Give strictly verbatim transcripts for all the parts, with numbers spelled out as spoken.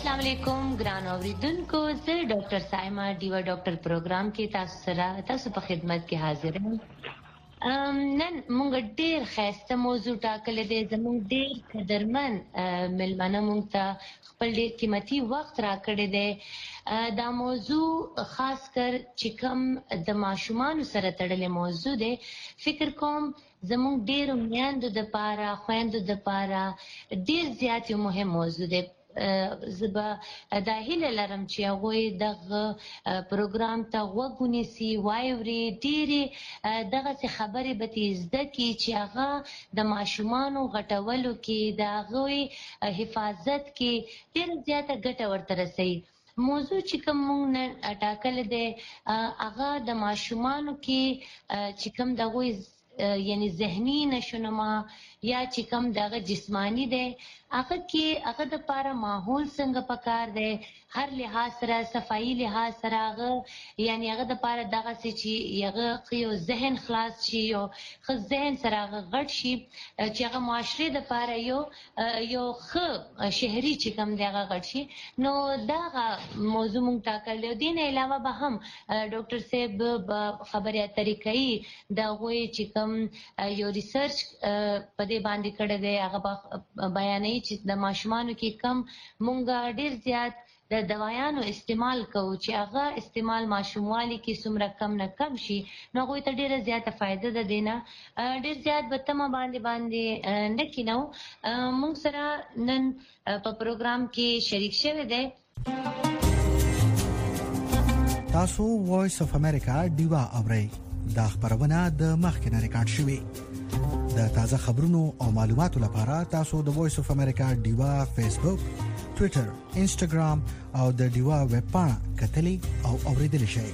अस्सलाम वालेकुम ګران اوریدونکو زه ډاکټر سایما ډیوا ډاکټر پروګرام کې تاسو سره تاسو په خدمت کې حاضر یم. نن موږ ډیر خاصه موضوع ټاکلې ده. زموږ ډیر قدرمن ملمنه موږ ته خپل ډیر قیمتي وخت راکړی دی. دا موضوع خاص کر چې کوم د ماشومان سره تړلې موضوع ده. فکر کوم زموږ ډیر میندو د پاره خويندو د پاره ډیر زیات یو مهم موضوع ده. زبا دا هیله لرم چې هغه دغه پروګرام ته وګونیسي وایوري ډېری دغه خبرې به زده کی چې هغه د ماشومانو غټولو کې د هغوی حفاظت کې ډېر زیاته ګټه ورته رسوي. موضوع چې کوم موږ نن ټاکل دی هغه د ماشومانو کې چې کوم دغه یعنی ذهني نشونما یا چې کوم دغه جسمانی دی هغه کې هغه د لپاره ماحول څنګه پکار دی هر لحاظ سره صفایي لحاظ سره هغه یعنی هغه د لپاره دغه چې هغه یو ذهن خلاص شي او خو ذهن سره هغه غټ شي چې هغه معاشره د لپاره یو یو خو شهري چې کوم دغه غټ شي. نو دغه موضوع مونږ ټاکل دي. نه علاوه به هم ډاکټر صاحب خبرې اترې کوي دا غوي چې کوم یو ریسرچ په دې باندې کړی دی هغه بیانوي چې د ماشومانو کې کم مونږ ډیر زیات د دوايانو استعمال کوو چې هغه استعمال ماشوموالي کې څومره کم نه کم شي نو هغوی ته ډیره زیاته فایده ده. دینه ډیر زیات به تمه باندې باندې نه کینو. مونږ سره نن په پروګرام کې شریک شوی دی تاسو وایس اف امریکا دیوا اورئ. دا خبرونه د مخکنه ریکارډ شوې. د تازه خبرونو او معلوماتو لپاره تاسو د وایس اف امریکا دیوا فیسبوک، ټوئیټر، انسټاګرام او د دیوا ویب پاڼه کتلی او اوریدلی شئ.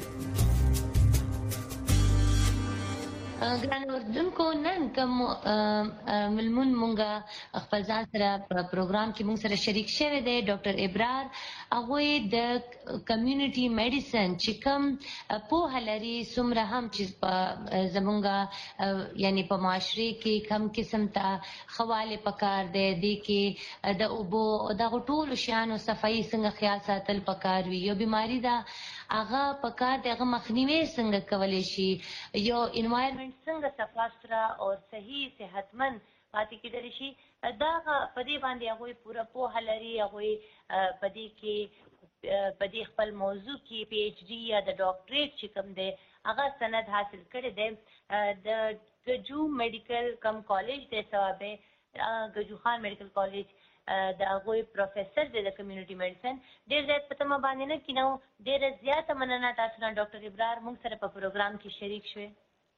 ګران اوریدونکو نن کوم ملمون مونږه خپل ځان سره په پروګرام کې مونږ سره شریک شوی دی ډاکټر ابرار. هغه د کمیونټي میډیسن چې کوم په لري څومره هم چې زمونږه یعنی په معاشري کې کم قسم ته حواله پکار دی د کې د اوبو د ټولو شیانو صفایي څنګه خیال ساتل پکار وي. یو بیماری دا هغه پکار دغه مخنیوي څنګه کولای شي یو انوایرنمنت څنګه صفاسترا او صحیح صحتمند پاتې کېدلی شي. دا په دې باندې هغوی پوره پوهه لري. هغوی په دې کې په دې خپل موضوع کې پی ایچ ډي یا د ډاکټریټ چې کوم دی هغه سند حاصل کړی دی. د ګجو میډیکل کم کالج دی ثوابه ګجو خان میډیکل کالج د هغوی پروفیسر دی د کمیونټي میډیسن. ډېر زیات په تمه باندې نه کینو. ډېره زیاته مننه تاسو نه ډاکټر ابرار موږ سره په پروګرام کې شریک شوې.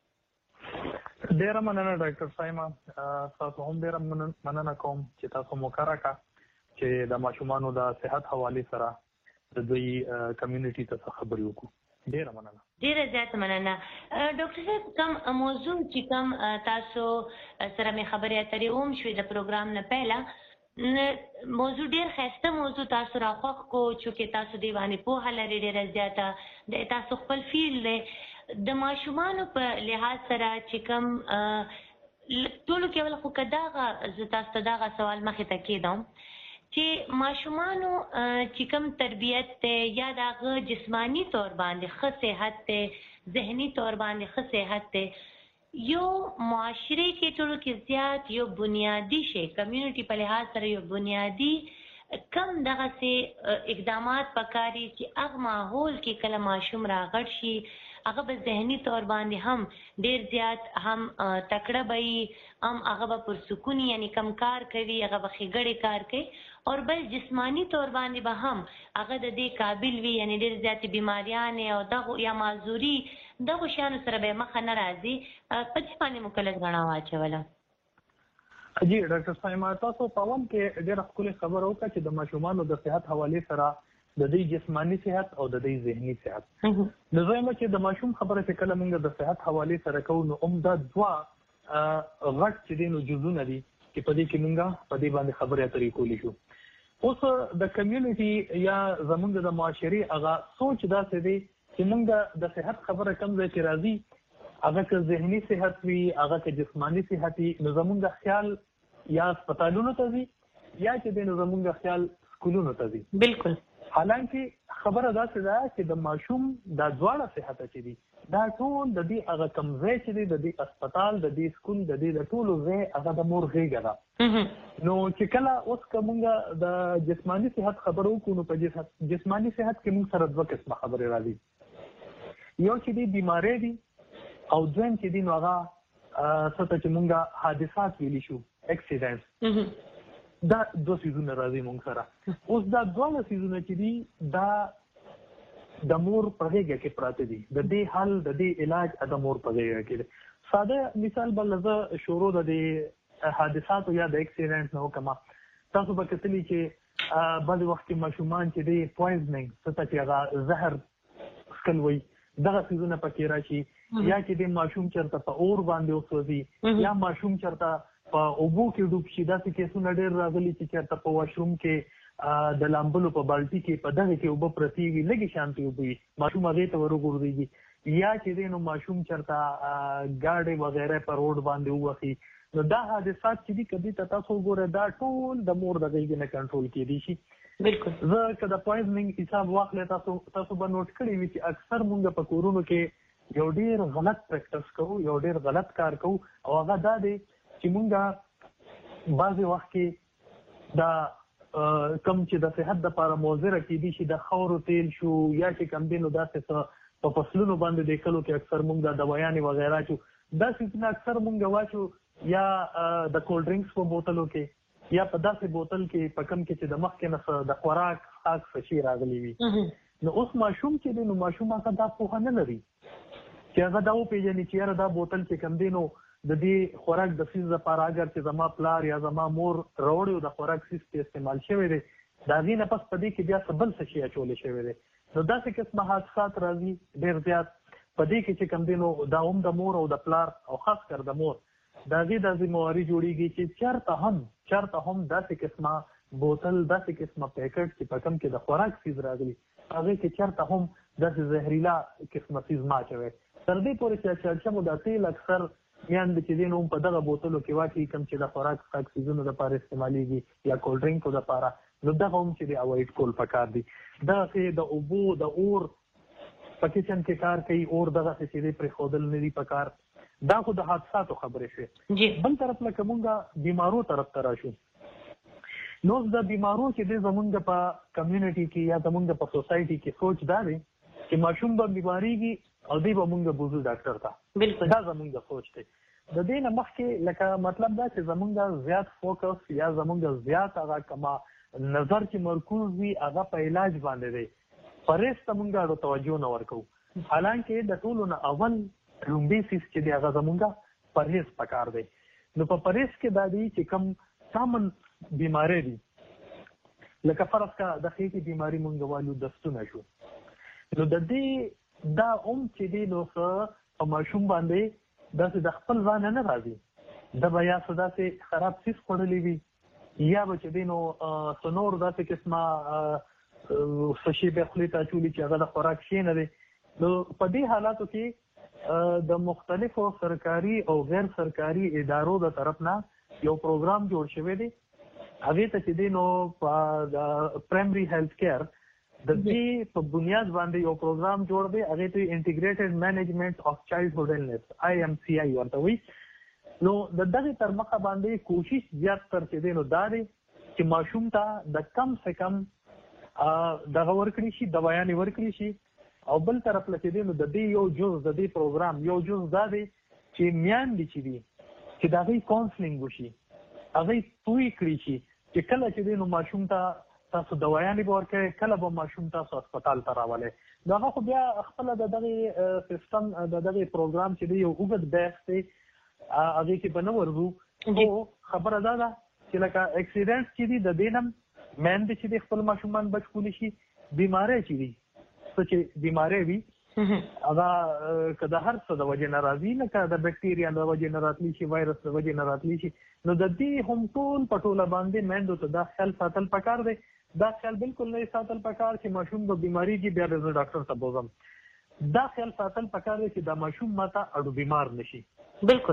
ډېره مننه ډاکټر سایما. تاسو هم ډېره مننه کوم چې تاسو مو کار وکړه چې د ماشومانو د صحت حوالې سره د دوی کمیونټي ته خبرې وکړو. ډېره مننه. ډېره زیاته مننه. ډاکټر صاحب کوم موضوع چې کوم تاسو سره مې خبرې اترې وم شوې د پروګرام نه پهله موضوع ډیر خسته موضوع تاسو راخوښ کو چې تاسو دی باندې پوهه لري ډیره زیاته د تاسو خپل فیل له د ماشومانو په لحاظ سره چې کوم ټولو کې ول خو کداغه ز تاسو دغه سوال مخې ته کېدم چې ماشومانو چې کوم تربیت ته یا دغه جسمانی طور باندې ښه صحت ته ذهني طور باندې ښه صحت ته یو معاشره کې ټولو کې زیات یو بنیادی شی کمیونټي په لحاظ سره یو بنیادی کم دغه سي اقدامات پکاري چې هغه ماحول کې کله ماشوم راغړ شي هغه به ذهني طور باندې هم ډیر زیات هم تکړه وي هم هغه به پرسکونی یعنی کم کار کوي هغه به خېګړې کار کوي او بل جسمانی طور باندې به هم هغه د دې قابل وي یعنی ډیر زیات بیماریان او دغه یا معذوري دغه شانو سره به مخ نه راځي. په دې باندې مکلف غنا واچوله. جی ډاکټر سایما تاسو په ووم کې ډېر خپل خبر وکړه چې د ماشومانو د صحت حواله سره د دې جسمانی صحت او د دې ذهني صحت د زویم چې د ماشوم خبره په کله موږ د صحت حواله سره کوو نو عمده دوا غټ چې دینو جزونه دي چې په دې کې موږ په دې باندې خبرې اترې کولی شو. اوس د کمیونټي یا زموږ د معاشري هغه سوچ داسې دی چې موږ د صحت خبره کم ځای کې راځي هغه که ذهني صحت وي هغه که جسمانی صحت وي نو زموږ خیال یا هسپتالونو ته ځي یا چې د زموږ خیال سکولونو ته ځي. بالکل. حالانکه خبره داسې ده چې د ماشوم دا دواړه صحت چې دي دا ټول د دې هغه کم ځای چې دی د دې هسپتال د دې سکول د دې د ټولو ځای هغه د مور غېږه ده. نو چې کله اوس که مونږ د جسماني صحت خبرو وکړو نو په جسماني صحت کې مونږ سره دوه قسمه خبرې راځي. یو چې دی بیماری دي او دویم چې دی نو هغه څه ته چې مونږ حادثات ویلی شو اکسیډنټ، دا دوه څیزونه راځي مونږ سره. اوس دا دواړه څیزونه چې دي دا د مور په غېږه کې پراته دي. د دې حل د دې علاج د مور په غېږه کې دی. ساده مثال بل زه شروع د دې حادثاتو یا د اکسیډنټ نه وکړم. تاسو به کتلی چې بعضې وخت کې ماشومان چې دی پویزنینګ څه ته چې هغه زهر څښل وایي دغه څیزونه پکې راشي، یا چې دی ماشوم چېرته په اور باندې وسوځي، یا ماشوم چېرته په اوبو کې ډوب شي. داسې کیسونه ډېر راغلي چې چېرته په واشروم کې د لامبلو په بالټي کې په دغه کې اوبه پرتې وي، لږې شانتې اوبه وي، ماشوم هغې ته ورغورځېږي. یا چې دی نو ماشوم چېرته ګاډۍ وغیره په روډ باندې ووهي. نو دا حادثات چې دي که دې ته تاسو وګورئ دا ټول د مور د غېږې نه کنټرول کېدی شي. بالکل. زه که د پویزنینګ حساب واخلئ تاسو تاسو به نوټ کړی وي چې اکثر مونږ په کورونو کې یو ډېر غلط پریکټس کوو، یو ډېر غلط کار کوو، او هغه دا دی چې مونږ بعضې وخت کې دا کم چې د صحت دپاره مضره کېدي شي د خاورو تیل شو یا چې کم دی نو داسې څه په فصلونو باندې د کلو کې اکثر مونږ دا دوایانې وغیره چو دا څیزونه اکثر مونږ واچو یا د کولډ ډرنکس په بوتلو کې یا په داسې بوتل کې په کم کې چې د مخکې نه د خوراک خاص څه شي راغلی وي. نو اوس ماشوم چې دی نو ماشوم هغه دا پوهه نه لري چې هغه دا وپېژني چې یاره دا بوتل چې کم دی نو د دې خوراک د څیز لپاره اگر چې زما پلار یا زما مور راوړی د خوراک څیز کې استعمال شوی دی د هغې نه پس په دې کې بیا څه بل څه شي اچولی شوی دی. نو داسې قسمه حادثات راځي ډېر زیات په دې کې چې کم دی نو دا هم د مور او د پلار او خاص کر د مور د هغې دا ذمهواري جوړېږي چې چېرته هم چېرته هم داسې قسمه بوتل داسې قسمه پیکټ چې په کم کې د خوراک څیز راغلي هغې کې چېرته هم داسې زهریلا قسمه څیز مه اچوئ. تر دې پورې چې چړچمو دا تیل اکثر میاندې چې دی نو هم په دغه بوتلو کې واچوي کوم چې د خوراک څښاک څیزونو دپاره استعمالیږي یا کولډ ډرنکو دپاره، نو دغه هم چې دی اوایډ کول پکار دي. دغسې د اوبو د اور په کچن کې کار کوي، اور دغسې چې دی پرېښودل نه دي پکار. دا خو د حادثاتو خبرې شوې. بل طرف لکه مونږ بیمارو طرف ته راشو نو د بیمارو چې دی زمونږ په کمیونټي کې یا زمونږ په سوسایټي کې سوچ دا دی چې ماشوم به بیماریږي او دی به مونږ بوزو ډاکټر ته. بالکل. دا زمونږ سوچ دی. د دې نه مخکې لکه مطلب دا چې زمونږ زیات فوکس یا زمونږ زیات هغه کما نظر چې مرکوز وي هغه په علاج باندې دی، پرهیز ته مونږ اړو توجه نه ورکوو. حالانکه د ټولو نه اول لومړی څیز چې دی هغه زمونږ پرهیز پکار دی. نو په پرهیز کې دا دی چې کوم کامن بیماری دي لکه فرض کا د خېټې بیماري مونږ والو دستونه شو، نو د دې دا هم چې دی نو څه په ماشوم باندې داسې د خپل ځانه نه راځي، د به یا څه داسې خراب څیز خوړلی وي یا به چې دی نو څه نور داسې قسمه څه شي بیا خولې ته اچولي چې هغه د خوراک شی نه دی. نو په دې حالاتو کې د مختلفو سرکاري او غیر سرکاري ادارو د طرف نه یو پروګرام جوړ شوی دی، هغې ته چې دی نو په پرایمري هیلث کیر د دې په بنیاد باندې یو پروګرام جوړ دی، هغې ته انټیګریټډ مینجمنټ اف چایلډهوډ ایلنس آی ایم سی آی ورته وایي. نو د دغې تر مخه باندې کوشش زیات تر چې دی نو دا دی چې ماشوم ته د کم سے کم دغه ورکړي شي، دوایانې ورکړي شي. او بل طرف له چې دی نو د دې یو جز د دې پروګرام یو جز دا دی چې میاندې چې دي چې د هغې کاونسلینګ وشي، هغې پوه کړي شي چې کله چې دی نو ماشوم ته تاسو دوایانې به ورکوئ، کله به ماشوم تاسو هسپتال ته راولئ. نو هغه خو بیا خپله د دغې سیسټم د دغې پروګرام چې دی یو اوږد بحث دی، هغې کې به نه ورځو. خو خبره دا ده چې لکه اکسیډنټ چې دي د دې نه میندې چې دی خپل ماشومان بچ کولی شي، بیماری چې دي څه چې بیماری وي هغه که د هر څه د وجې نه راځي، لکه د بکټیریا د وجې نه راتلی شي، وایرس د وجې نه راتلی شي، نو د دې هم ټول په ټوله باندې میندو ته دا خیال ساتل پکار دی. دا خیال بالکل نه ساتل پکار چې ماشوم به بیماریږي بیا د زه ډاکټر ته بوزم. دا خیال ساتل پکار دی چې دا ماشوم ماته اړو بیمار نشي. بالکل.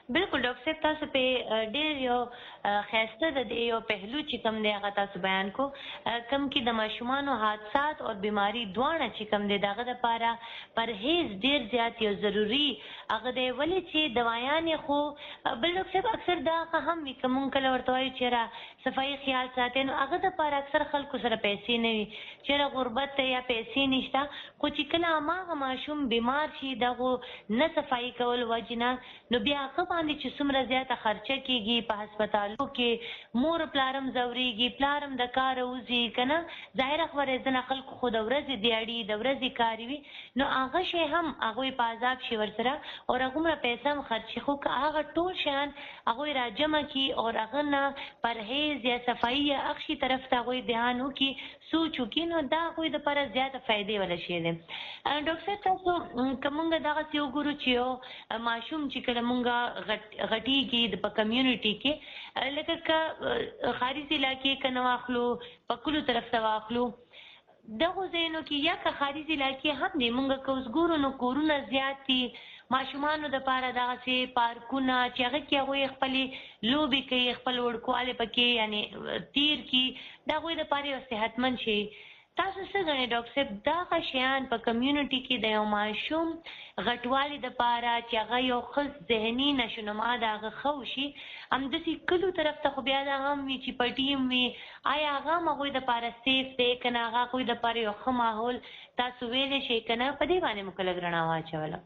بالکل ډاکټر صاحب تاسو په ډېر یو خاصه د یو پهلو چې کوم دی هغه تاسو بیان کو کم کې د ماشومان حادثات او بیماری دواړه چې کوم دی دغه لپاره پرهیز ډېر زیات یو ضروری هغه دی ولې چې دوايان خو بل ډاکټر صاحب اکثر دا هم وي کوم کله ورته وایي چې را صفائی خیال ساتي نو هغه لپاره اکثر خلکو سره پیسې نه وي چې غربت یا پیسې نشته خو چې کله ما ماشوم بیمار شي دغه نه صفائی کول وجنه نو بیا هغه باندې چې څومره زیاته خرچه کیږي په هسپتالو کې مور پلارم زوريږي پلارم د کار وزي کنه ظاهر خبره زنه خلک خود ورځ دیاړي د ورځ کاری وي نو هغه شی هم هغه په عذاب شي ورسره او هغه پیسې هم خرچ خو هغه ټول شان هغه راجمه کی او هغه نه پرهیز یا صفائی یا اخشي طرف ته هغه دھیان وکي سوچو کی نو دا کوئی د پر زیاته فائدې ولا شي دي ډاکټر تاسو کومه دغه یو ګورو چې ماشوم چې کله مونږه غټیږي د کمیونټي کې لکه کا خارجي علاقې کنه واخلو پکلو طرف ته واخلو دغه زینو کې یا که خارجي علاقې هم دې مونږه کوز ګورو نو کورونه زیاتی ماشومانو د پاره دغه سي پارکونه چې هغه کې هغه خپل لوبي کوي خپل ورکواله پکې یعنی تیر کې دغه د پاره صحتمند شي تاسو څنګه غواړئ ډاکټر صاحب دا شیان په کمیونټي کې د یو ماشوم غټوالي د پاره چې هغه یو خص ذهني نشونما دغه خوشي هم د سې کلو طرف ته خو بیا دا هم وی چې پټیم وی آیا هغه مغوي د پاره سیف دی کنه هغه کوئی د پاره یو ښه ماحول تاسو ویلې شي کنه په دې باندې مکلګ رڼا واچوله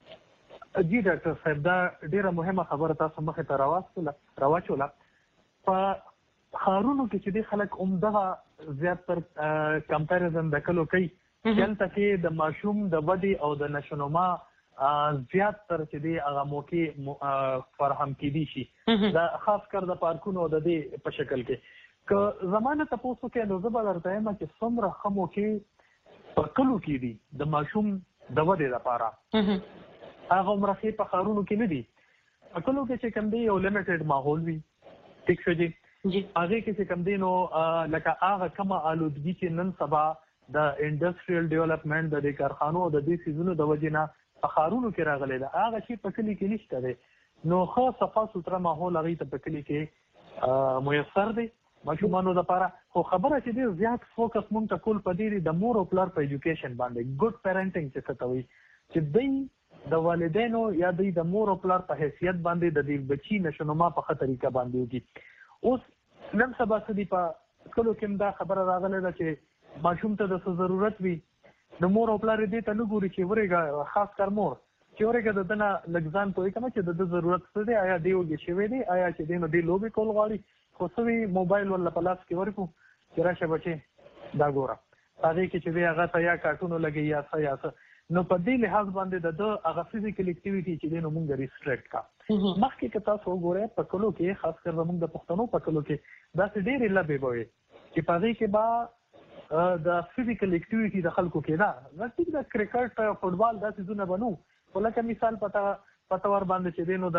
جی ډاکټر صاحب دا ډیره مهمه خبره تاسو مخه ته راوستله راوچوله په خارونو کې چې د خلک عمده زیات تر کمپیریزن د کلو کوي دلته کې د ماشوم د ودی او د نشونما زیات تر چې دی هغه موقع فراهم کیدی شي دا خاص کر د پارکونو د دې په شکل کې که زمانه تاسو کې نو زبر درته یم چې څومره خمو کې په کلو کې دي د ماشوم د ودی لپاره هغه مرخي په خارونو کې نه دي په کلو کې چې کوم دی یو لیمیټډ ماحول وي ټیک شو جی جی هغه کې چې کوم دی نو لکه هغه کومه آلودګي چې نن سبا د انډستریال ډیولپمنٹ د کارخانو د دې سيزونو د وجنه په خارونو کې راغلي دا هغه شی په کلی کې نشته دی نو خو صفه ستره ماحول هغه ته په کلی کې میسر دی ماشومانو لپاره خو خبره چې دی زیات فوکس مونږ ته کول په دې د مور او پلار په ایجوکیشن باندې ګډ پیرنټینګ چې څه کوي چې دوی د والدینو یا دوی د مور او پلار په حیثیت باندې د دې بچی نشونما په خطرې کې باندې وږي اوس نن سبا سدي په کلو کې دا خبره راغله چې ماشوم ته د ضرورت وي د مور او پلار دې ته نه ګوري چې ورګه خاص کار مور چې ورګه د دنه لګزان کوي کوم چې د ضرورت څه دی آیا دی وږي شوی دی آیا چې دینو دی لوبي کول غواړي خو سوي موبایل ولا پلاس کې ورکو چې راشه بچي دا ګوره هغه کې چې هغه ته یا کارټونو لګي یا څه یا څه نو په دې لحاظ باندې د هغه فزیکل اکټیویټي چې دینو مونږ ریستریکټ کا مخکې که تاسو وګورئ په کلو کې خاص کر زموږ د پښتنو په کلو کې دا څه ډېرې لبې به وي چې په دې کې به د فزیکل اکټیویټي د خلکو کې دا نتیجه د کرکټ فوټبال دا څه بنو ولکه مثال پتا پتاور باندې چې دینو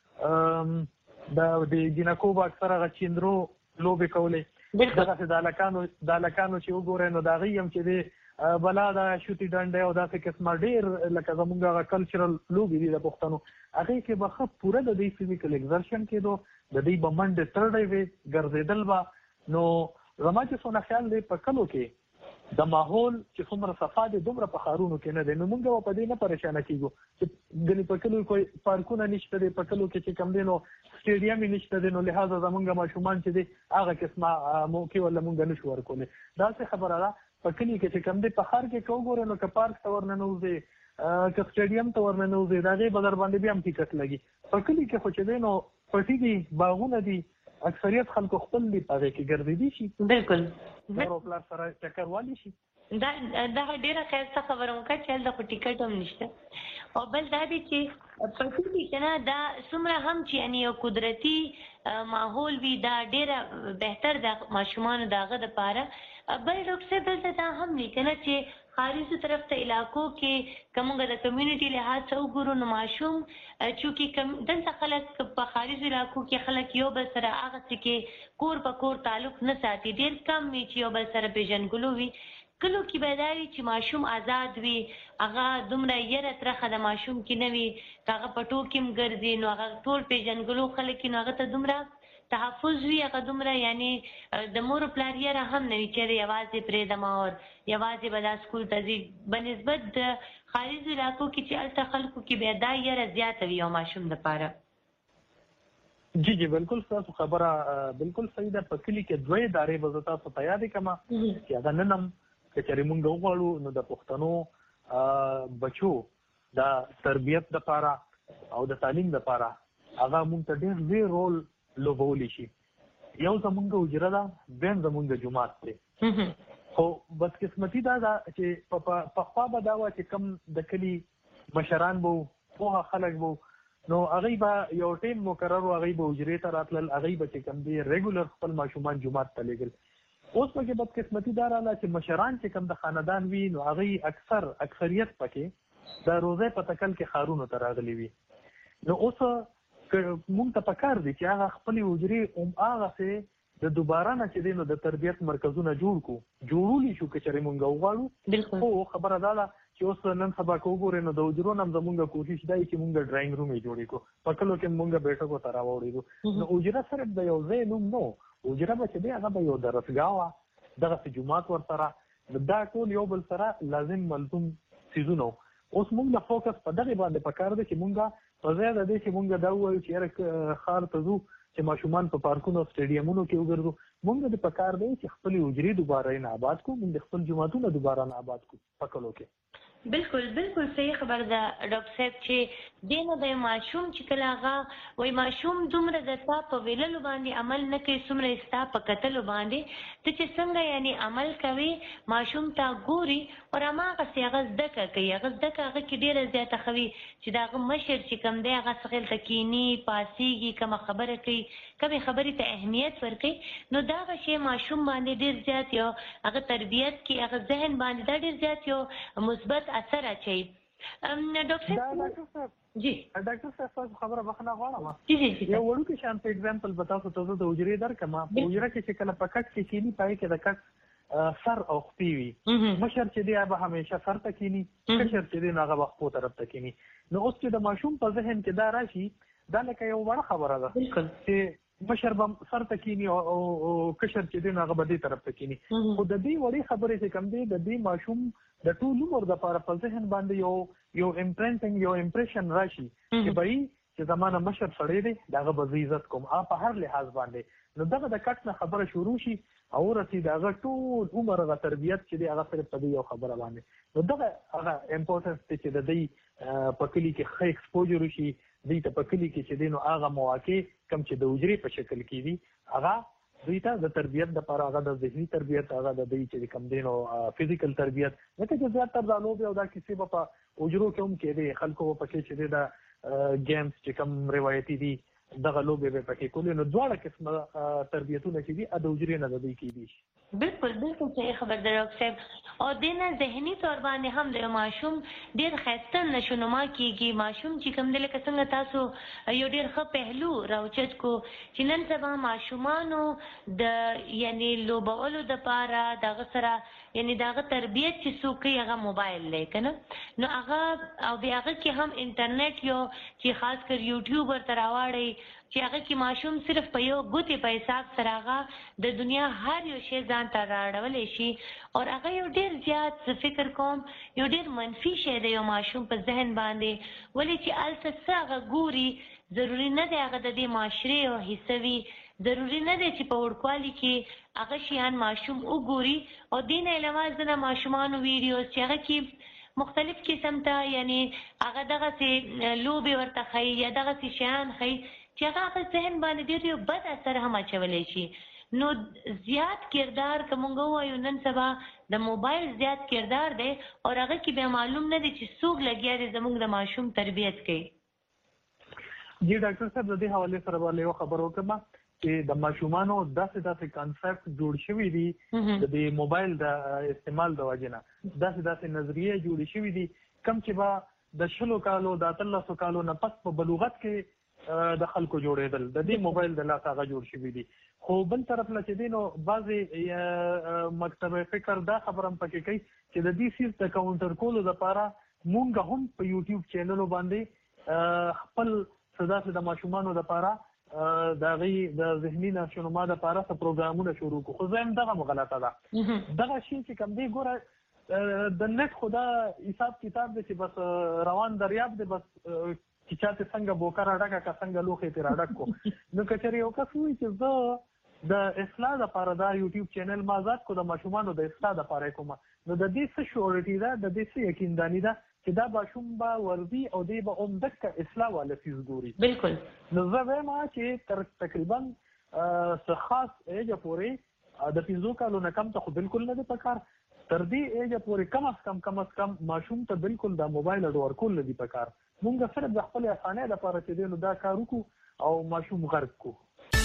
د د د جنکو اکثره غچیندرو لوبې کولې دغه د الکانو د الکانو چې وګورئ نو دا غیم چې دی بلا دا شوتي ډنډه او داسې قسمه ډېر لکه زمونږ کلچرل لوبې دي د پښتنو هغه کې به ښه پوره د دې فزیکل ایگزرشن کېدو د دې به منډې ترډې وي ګرځېدل به نو زما چې څونه خیال دی په کلو کې د ماحول چې څومره صفا دی دومره په ښارونو کې نه دی نو موږ به په دې نه پریشانه کېږو چې ګنې په کلو کوئی پارکونه نشته دی په کلو کې چې کوم دی نو سټیډیم یې نشته دی نو لهذا زمونږ ماشومان چې دی هغه قسمه موقع ولا مونږ نشو ورکولی دا څه خبره ده په کلی کې چې کوم دی په ښار کې کو ګوره نو که پارک ته ورننوځي که سټیډیم ته ورننوځي د هغې به در باندې بیا هم ټیکټ لګي په کلي کې خو چې دی نو پټي دي باغونه دي اکثریت خلکو خپل دي په هغې کې ګرځېدي شي بالکل مور او پلار سره چکر والی شي دا دا ډیره ښایسته خبره وکړه چې هلته خو ټیکټ هم نشته او بل دا دی چې په کلي کې نه دا څومره هم چې یعنې یو قدرتي ماحول وي دا ډیره بهتر د ماشومانو د هغه دپاره بل ډاکټر صاحب دلته دا هم لیکنه چې خارجي طرف ته علاقو کې که موږ د کمیونټي لحاظ څه وګورو نو ماشوم چونکې دلته خلک په خارجي علاقو کې خلک یو بل سره هغسې کې کور په کور تعلق نه ساتي ډېر کم وي چې یو بل سره پېژنګلو وي کلو کې به دا وي چې ماشوم آزاد وي، هغه دومره یره ترخه د ماشوم کې نه وي، که هغه په ټوکې هم ګرځي نو هغه ټول پېژنګلو خلک نو هغه ته دومره تحفظ وي، هغه دومره یعنی د مور و پلار یره هم نه وي چې یوازې پرېږدمه او یوازې به دا سکول ته ځي، بنسبت د خارجي علاقو کې چې هلته خلکو کې بیا دا یره زیاته وي یو ماشوم دپاره. جی جی بالکل ستاسو خبره بالکل صحیح ده. په کلي کې دوه ادارې به زه تاسو ته یادې کړم چې هغه نن هم که چېرې موږ وغواړو نو د پښتنو بچو د تربیت دپاره او د تعلیم دپاره هغه موږ ته ډېر لوی رول لوبولی شي. یو زمونږ حجره ده، دویم زمونږ جومات دی. خو بدقسمتي دا ده چې پخوا به دا وه چې کم د کلي مشران به پوهه خلک به نو هغوی به یو ټیم مقرر و، هغوی به حجرې ته راتلل، هغوی به چې کم دی ریګولر خپل ماشومان جومات ته لېږل. اوس پکې بدقسمتي دا راغله چې مشران چې کم د خاندان وي نو هغوی اکثر اکثریت پکې د روزۍ په تکل کې ښارونو ته راغلي وي. نو اوس مونږ ته پکار دي چې هغه خپلې حجرې هم هغسې د دوباره نه چې دی نو د تربیت مرکزونه جوړ کړو، جوړولی شو که چېرې مونږ وغواړو. خو خبره دا ده چې اوس نن سبا که وګورئ نو د حجرو نه هم زمونږ کوشش دا چې مونږ ډرایینګ روم یې جوړې کړو، په کلو کې مونږ بیټکو ته راوړېږو. نو حجره صرف د یو ځای نوم نه و، حجره به چې دی هغه به یو درسګاه وه، دغسې جومات ورسره، دا ټول یو بل سره لازم ملزوم څیزونه وو. اوس مونږ د فوکس په دغې باندې پکار دی چې مونږ په ځای د دې چې مونږ دا ووایو چې یاره ښار ته ځو چې ماشومان په پارکونو او سټیډیمونو کې وګرځو، مونږ د پکار دی چې خپلې حجرې دوباره یې نه آباد کړو، مونږ د خپل جوماتونه دوباره نه آباد کړو په کلو کې. بالکل بالکل صحیح خبر ده ډاکټر صاحب چې دی نه د ماشوم چې کله هغه وایي ماشوم دومره د ستا په ویللو باندې عمل نه کوي څومره یې ستا په کتلو باندې ته چې څنګه یعنې عمل کوي ماشوم ته ګوري او هماغسې هغه زده کړه کوي، هغه زده کړه هغه کې ډېره زیاته ښه وي چې د هغه مشر چې کوم دی هغه څخه هلته کیني پاسېږي، کومه خبره کوي، کومې خبرې ته اهمیت ورکوي نو دا هغه شی ماشوم باندې ډېر زیات یو هغه تربیت کې هغه ذهن باندې دا ډېر زیات یو مثبت اثر اچوي. ډاکټر صاحب جی ډاکټر صاحب تاسو خبره بخښنه غواړم. جی جی جی یو وړوکی شان په اګزامپل به تاسو ته زه د حجرې درکړم. په حجره کې چې کله په کټ کې کیني پای کې د کټ سر او خپې وي، مشر چې دی هغه همیشه سر ته کیني، کشر چې دی نو هغه به خپو طرف ته کیني. نو اوس چې د ماشوم په ذهن کې دا راشي دا لکه یو وړه خبره ده چې مشر به سر ته کینی او کشر چې دی نو هغه به دې طرف ته کینی. خو د دې وړې خبرې چې کوم دی د دې ماشوم د ټول عمر دپاره په ذهن باندې یو یو امپرنټینګ یو امپریشن راشي چې بهی چې زما نه مشر سړی دی د هغه به زه عزت کوم په هر لحاظ باندې. نو دغه د کټ نه خبره شروع شي او ورسي د هغه ټول عمر هغه تربیت چې دی هغه صرف په دې یو خبره باندې. نو دغه هغه امپورټنس دی چې د دوی په کلي کې ښه ایکسپوجر وشي، دوی ته په کلي کې چې دی نو هغه مواقع کم چې د حجرې په شکل کې دي هغه دوی ته د تربیت دپاره هغه د ذهني تربیت هغه د دوی چې کوم دی نو فزیکل تربیت ځکه چې زیاتره دا لوبې او دا کیسې به په حجرو کې هم کېدې، خلکو به پکې چې دی د گیمز چې کوم روایتي دي دغه لوبې به پکې کولې. نو دواړه قسمه تربیتونه چې دي د حجرې نه د دوی کېدي شي. بالکل بالکل صحیح خبر ده ډاکټر صاحب. او دې نه ذهني طور باندې هم د ماشوم ډېر ښایسته نشونما کېږي. ماشوم چې کوم دی لکه څنګه تاسو یو ډېر ښه پهلو راوچت کو چې نن سبا ماشومانو د یعنې لوبولو دپاره دغه سره یعنې د هغه تربیت چې څوک کوي هغه موبایل دی که نه، نو هغه او بیا هغه کې هم انټرنیټ یو چې خاص کر یوټیوب ورته راواړئ چې هغه کې ماشوم صرف په یو ګوتې په حساب سره هغه د دنیا هر یو شی ځان ته راړولی شي او هغه یو ډېر زیات زه فکر کوم یو ډېر منفي شی دی یو ماشوم په ذهن باندې، ولې چې هلته څه هغه ګوري ضروري نه دی هغه د دې معاشرې یو حصه وي، ضروري نه دی چې په وړوکوالي کې هغه شیان ماشوم وګوري. او دې نه علاوه زه د ماشومانو ویډیوز چې هغه کې مختلف قسم ته یعنې هغه دغسې لوبې ورته ښایي یا دغسې شیان ښایي چې هغه هغه ذهن باندې ډېر یو بد اثر هم اچولی شي. نو زیات کردار که مونږ ووایو نن سبا د موبایل زیات کردار دی او هغه کې بیا معلوم نه دی چې څوک لګیا دی زموږ د ماشوم تربیت کوي. جی ډاکټر صاحب د دې حوالې سره به یو خبر وکړم چې د ماشومانو داسې داسې کانسپټ جوړ شوي دي د دې موبایل د استعمال د وجې نه، داسې داسې نظریې جوړې شوي دي کوم چې به د شلو کالو د اتلسو کالو نه پس په بلوغت کې د خلکو جوړېدل د دې موبایل د لاس هغه جوړ شوي دي. خو بل طرف نه چې دی نو بعضې مکتب فکر دا خبره هم پکې کوي چې د دې سیز د کاونټر کولو دپاره مونږ هم په یوټیوب چینلو باندې خپل څه داسې د ماشومانو دپاره د هغې د ذهني ناشونما دپاره څه پروګرامونه شروع کړو. خو زه هم دغه هم غلطه ده دغه شي چې کوم دی ګوره د نت خو دا حساب کتاب دی چې بس روان دریاب دی بس چې چاته څنګه بوکه راډکه که څنګه لوښې ترې راډک کړو. نو که چېرې یو کس وایي چې زه د اصلاح دپاره دا یوټیوب چینل ما ازاد کړو د ماشومانو د اصلاح دپاره یې کومه نو د دې څه شورټي ده د دې څه یقینداني ده چې دا ماشوم به ورځي او دی به عمدکه اصلاح والا څیز ګوري. بالکل. نو زه وایم چې تر تقریبا څه خاص ایجه پورې د پنځو کالو نه کم ته خو بالکل نه دی پکار. تر دې ایجه پورې کم از کم کم از کم ماشوم ته بالکل دا موبایل اډ ورکول نه دي پکار. مونږ صرف د خپلې اسانۍ لپاره چې دی نو دا کار وکړو او ماشوم غرق کړو.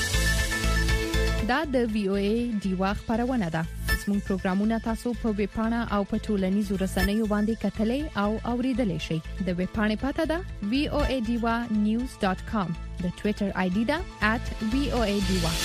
دا د وی او ای ډیوا خبرونه ده. زموږ پروګرامونه تاسو په ویب پاڼه او په ټولنیزو رسنیو باندې کتلې او اوریدلای شئ. د ویب پاڼې پته ده وی او ای ډیوا نیوز ډاٹ کام. د ټوئیټر آی ډي ده ات وی او ای ډیوا.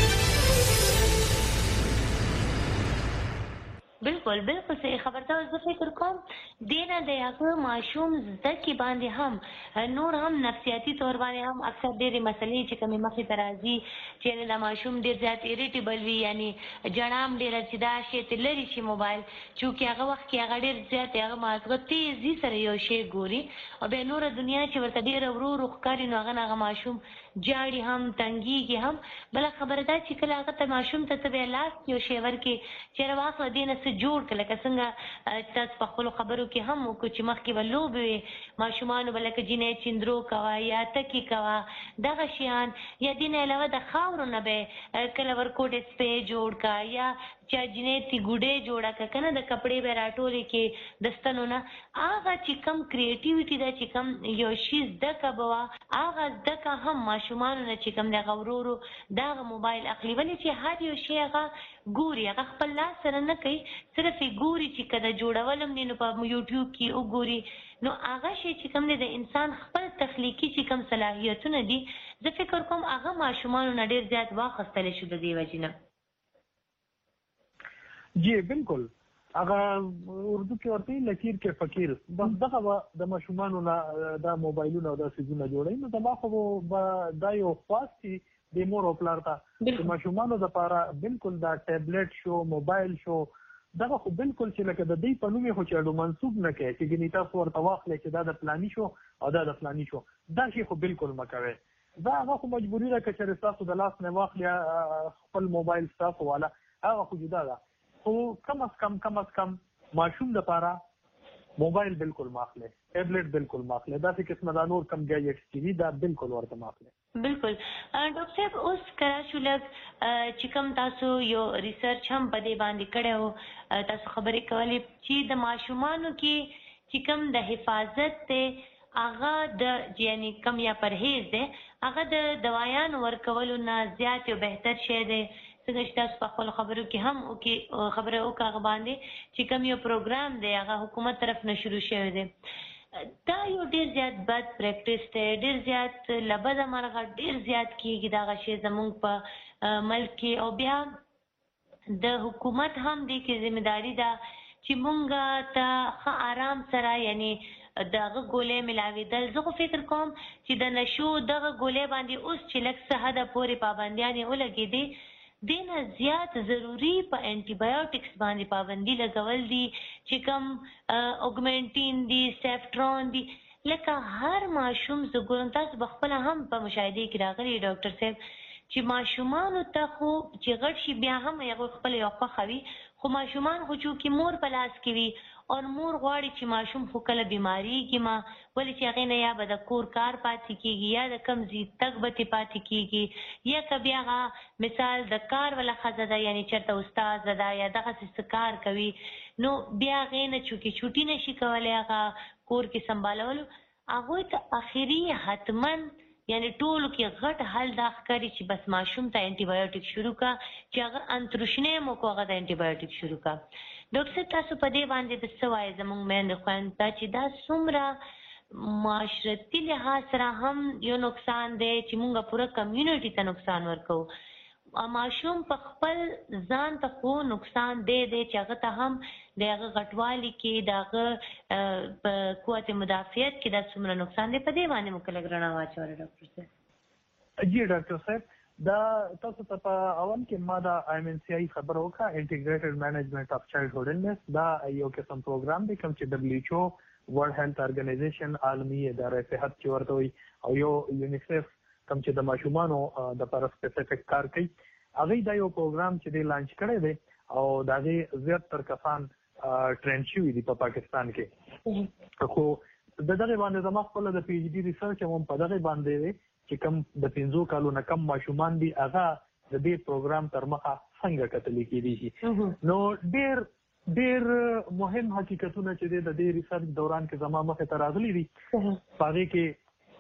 بالکل بالکل صحیح خبر ته زه فکر کوم دینه د هغه ماشوم زده کې باندې هم نور هم نفسیاتي تور باندې هم اکثر ډېرې مسلې چې کومې مخې ته راځي چې د ماشوم ډېر زیات اریټیبل وي یعنی جړام ډېره چې دا شی ته لري شي موبایل چونکې هغه وخت کې هغه ډېر زیات هغه مازغه تیزي سره یو شی ګوري او بیا نوره دنیا چې ورته ډېره ورو ورو ښکاري نو هغه هغه ماشوم جاړي هم تنګېږي هم. بله خبره دا چې کله هغه ته ماشوم ته ته بیا لاس یو شی ورکړې چېرې واخله دې نه څه جوړ کړه لکه څنګه تاسو په خپلو خبرو کې هم وکړو چې مخکې به لوبې وې ماشومانو به لکه جینۍ چندرو کوه یا ټکي کوه دغه شیان یا دې نه علاوه د خاورو نه به کله ورکوټې سپی جوړ کړه یا چا جینۍ تی ګوډۍ جوړه کړه که نه د کپړې به راټولې کې د ستنو نه هغه چې کم کریټیویټي ده چې کم یو شي زده کړه به وه هغه زده کړه هم ماشومانو نه چې کم د هغه ورو ورو د هغه موبایل اخلي ولې چې هر یو شی هغه ګوري هغه خپل لاس سره نه کوي صرف یې ګوري چې که د جوړول هم دی نو په یوټیوب کې وګوري نو هغه شی چې کوم دی د انسان خپل تخلیقي چې کوم صلاحیتونه دي زه فکر کوم هغه ماشومانو نه ډېر زیات واخیستلی شو د دې وجې نه. جی بالکل هغه اردو کې ورته لکیر کې فقیر بس دغه د ماشومانو نه دا موبایلونه او دا څیزونه جوړوي نو زما خو به دا یو خواست دي د مور او پلار ته د ماشومانو دپاره بالکل دا ټابلیټ شو موبایل شو دغه خو بالکل چې لکه د دې په نوم یې خو چې اډو منسوب نه کوي چې ګنې تاسو ورته واخلئ چې دا د فلاني شو او دا د فلاني شو دا شی خو بالکل مه کوئ. دا هغه خو مجبوري ده که چېرې ستاسو د لاس نه واخلي خپل موبایل ستاسو والا هغه خو جدا ده خو کم از کم کم از کم ماشوم دپاره موبایل بالکل ماخله ټابلیټ بالکل ماخله دا چې قسمه دا نور کم ګیجټس چې دي دا بالکل ورته ماخله. بالکل ډاکټر صاحب اوس کرا شو لږ چې کوم تاسو یو ریسرچ هم په دې باندې کړی و تاسو خبرې کولې چې د ماشومانو کې چې کوم د حفاظت دی هغه د یعنی کم یا پرهیز دی هغه د دوایانو ورکولو نه زیات یو بهتر شی دی څنګه چې تاسو په خپلو خبرو کې هم وکړي خبره وکړه هغه باندې چې کوم یو پروګرام دی هغه حکومت طرف نه شروع شوی دی دا یو ډېر زیات بد پریکټس دی ډېر زیات له بده مرغه ډېر زیات کېږي دغه شی زموږ په ملک کې او بیا د حکومت هم دې کې ذمهداري ده چې مونږ ته ښه آرام سره یعنی دغه ګولۍ ملاوېدل زه خو فکر کوم چې د نشو دغه ګولۍ باندې اوس چې لږ څه حده پورې پابندیانې ولګېدې دینه زیات ضروری په انټي بایوټکس باندې پابندي لګول دي چې کوم اوګمنټین دي سیفټرون دي لکه هر ماشوم زه ګورم تاسو به خپله هم په مشاهدې کې راغلي ډاکټر صاحب چې ماشومانو ته خو چې غټ شي بیا هم هغوی خپله یو خوښه وي خو ماشومان خو چونکې مور په لاس کې وي او مور غواړي چې ماشوم خو کله بیماریږي ما ولې چې هغې نه یا به د کور کار پاتې کېږي یا د کم ځي تګ به ترې پاتې کېږي یا که بیا هغه مثال د کار والا ښځه ده یعنې چېرته استاذه ده یا دغسې څه کار کوي نو بیا هغې نه چونکې چوټي نه شي کولی هغه کور کې سنبالولو هغوی ته اخري حتما یعنی ټولو کې غټ حل دا ښکاري چې بس ماشوم ته انټي بایوټیک شروع کا چې هغه انتروشنۍ مو کو هغه د انټي بایوټیک شروع کا. ډاکټر صاحب تاسو په دې باندې د څه وایي زموږ میندې خویندو ته چې دا څومره معاشرتي لحاظ سره هم یو نقصان دی چې موږ پوره کمیونټي ته نقصان ورکو. ماشوم په خپل ځان ته خو نقصان دی دی چې هغه ته هم د هغه غټوالي کې د هغه په قوت مدافعت کې د څومره نقصان دی په دې باندې موږ لږ رڼا واچوله ډاکټر صاحب. جی ډاکټر صاحب دا تاسو ته په اول کې ما د آی ایم این سی آی خبر وکړه انټیګریټډ مینجمنټ اف چایلډهوډ النس. دا یو قسم پروګرام دی کوم چې دبليو ایچ او ورلد هیلث ارګنایزیشن عالمي اداره صحت چې ورته وي او یو یونیسف کوم چې د ماشومانو د پر سپیسیفیک کار کوي هغه دا یو پروګرام چې دی لانچ کړی دی او دا غي زیات تر کسان ټرین شوي دي په پاکستان کې. خو د دغه باندې زما خپل د پی ایچ ډي ریسرچ هم په دغه باندې دی چې کوم د پنځو کالو نه کم ماشومان دي هغه د دې پروګرام تر مخه څنګه کتل کېدي شي. نو ډېر ډېر مهم حقیقتونه چې د دې ریسرچ دوران کې زما مخه ته راغلي دي هغه کې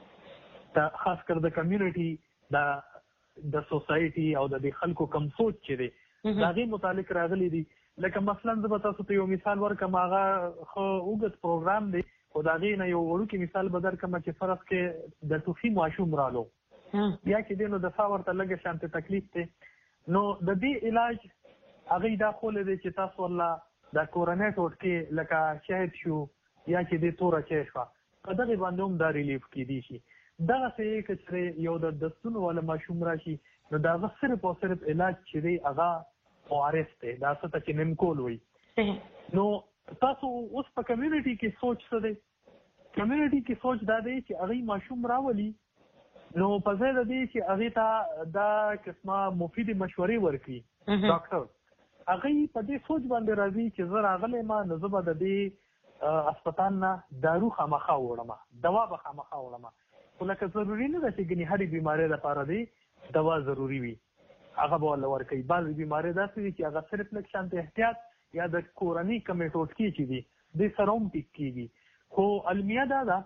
خاص کر د کمیونټي د د سوسایټي او د خلکو کم سوچ چې دی دا غي متعلق راغلي دي. لکه مثلا زه به تاسو ته یو مثال ورکم هغه خو اوږد پروګرام دی خو دا غي نه یو وړوکی مثال به درکم چې فرض کې د ټوخي ماشوم رالو یا چې دی نو د سا ورته لږه شانته تکلیف دی نو د دې علاج هغه دا خول دی چې تاسو الله د کورونې ټوټکي لکه شهد شو یا چې دی تور چشوا په دغه باندې هم دا ریلیف کیدی شي. دا څه چې یو د دستونو ولا ماشوم راشي نو دا صرف او صرف علاج چې دی هغه اوارس دی دا څه چې نیم کول وي. نو تاسو اوس په کمیونټي کې سوچ څه دی کمیونټي کې سوچ دا دی چې هغه ماشوم راولي نو په ځای د دې چې هغه ته دا قسمه مفید مشورې ورکړي ډاکټر هغه په دې سوچ باندې راځي چې زه راغلی ما نو زه به د دې هسپتال نه دارو خامخا وړم دوا به خامخا وړم. خو لکه ضروري نه ده چې ګنې هرې بیمارۍ لپاره دی دوا ضروري وي هغه به ورله ورکوي. بعضې بیمارۍ داسې دي چې هغه صرف لږ شانته احتیاط یا د کورنۍ کمې ټوټکې چې دي دوی سره هم ټیک کېږي. خو المیه دا ده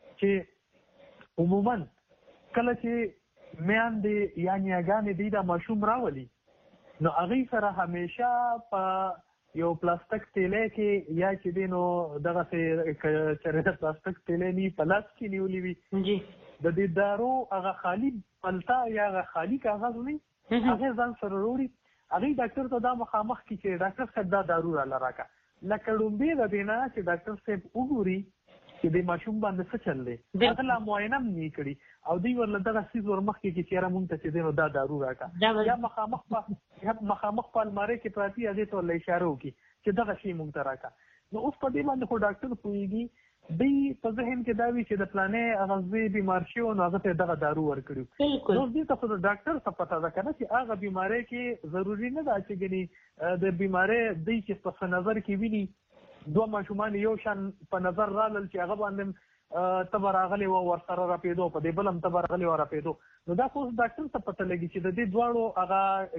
چې عموما کله چې میندې یا نیاګانې دوی دا ماشوم راولي نو هغوی سره همیشه په یو پلاستیک تیلی کې یا چې دی نو دغسې چېرې د پلاستیک تیلی نی په لاس کې نیولي وي د دې دارو هغه خالي پلتا یا هغه خالي کاغذ وي هغه ځان سره وروړي هغوی ډاکټر ته دا مخامخ کړي چې ډاکټر صاحب دا دارو راله راکړه لکه لومبې د دې نه چې ډاکټر صاحب وګوري چې د ماشوم باندې څه چل دی هغه لا معاینه هم نه کړي او دوی ورله دغه څیز ورمخکې کړي چې یاره مونږ ته چې دی نو دا دارو راکړه یا مخامخ په مخامخ په المارۍ کې پراتي هغې ته ورله اشاره وکړي چې دغه شی مونږ ته راکړه. نو اوس په دې باندې خو ډاکټر پوهېږي دوی په ذهن کې دا وي چې د پلانې هغه زوی بیمار شي نو هغه ته دغه دارو ورکړي. نو دې ته خو د ډاکټر څه پته ده که نه چې هغه بیمارۍ کې ضروري نه ده چې ګنې د بیمارۍ دوی چې په نظر کې ویني دوه ماشومان یو شان په نظر رالل چې هغه باندې ته به راغلی وه ورسره راپېدو په دې بل هم ته به راغلی وه راپېدو نو دا خو ډاکټر ته پته لګي چې د دې دواړو هغه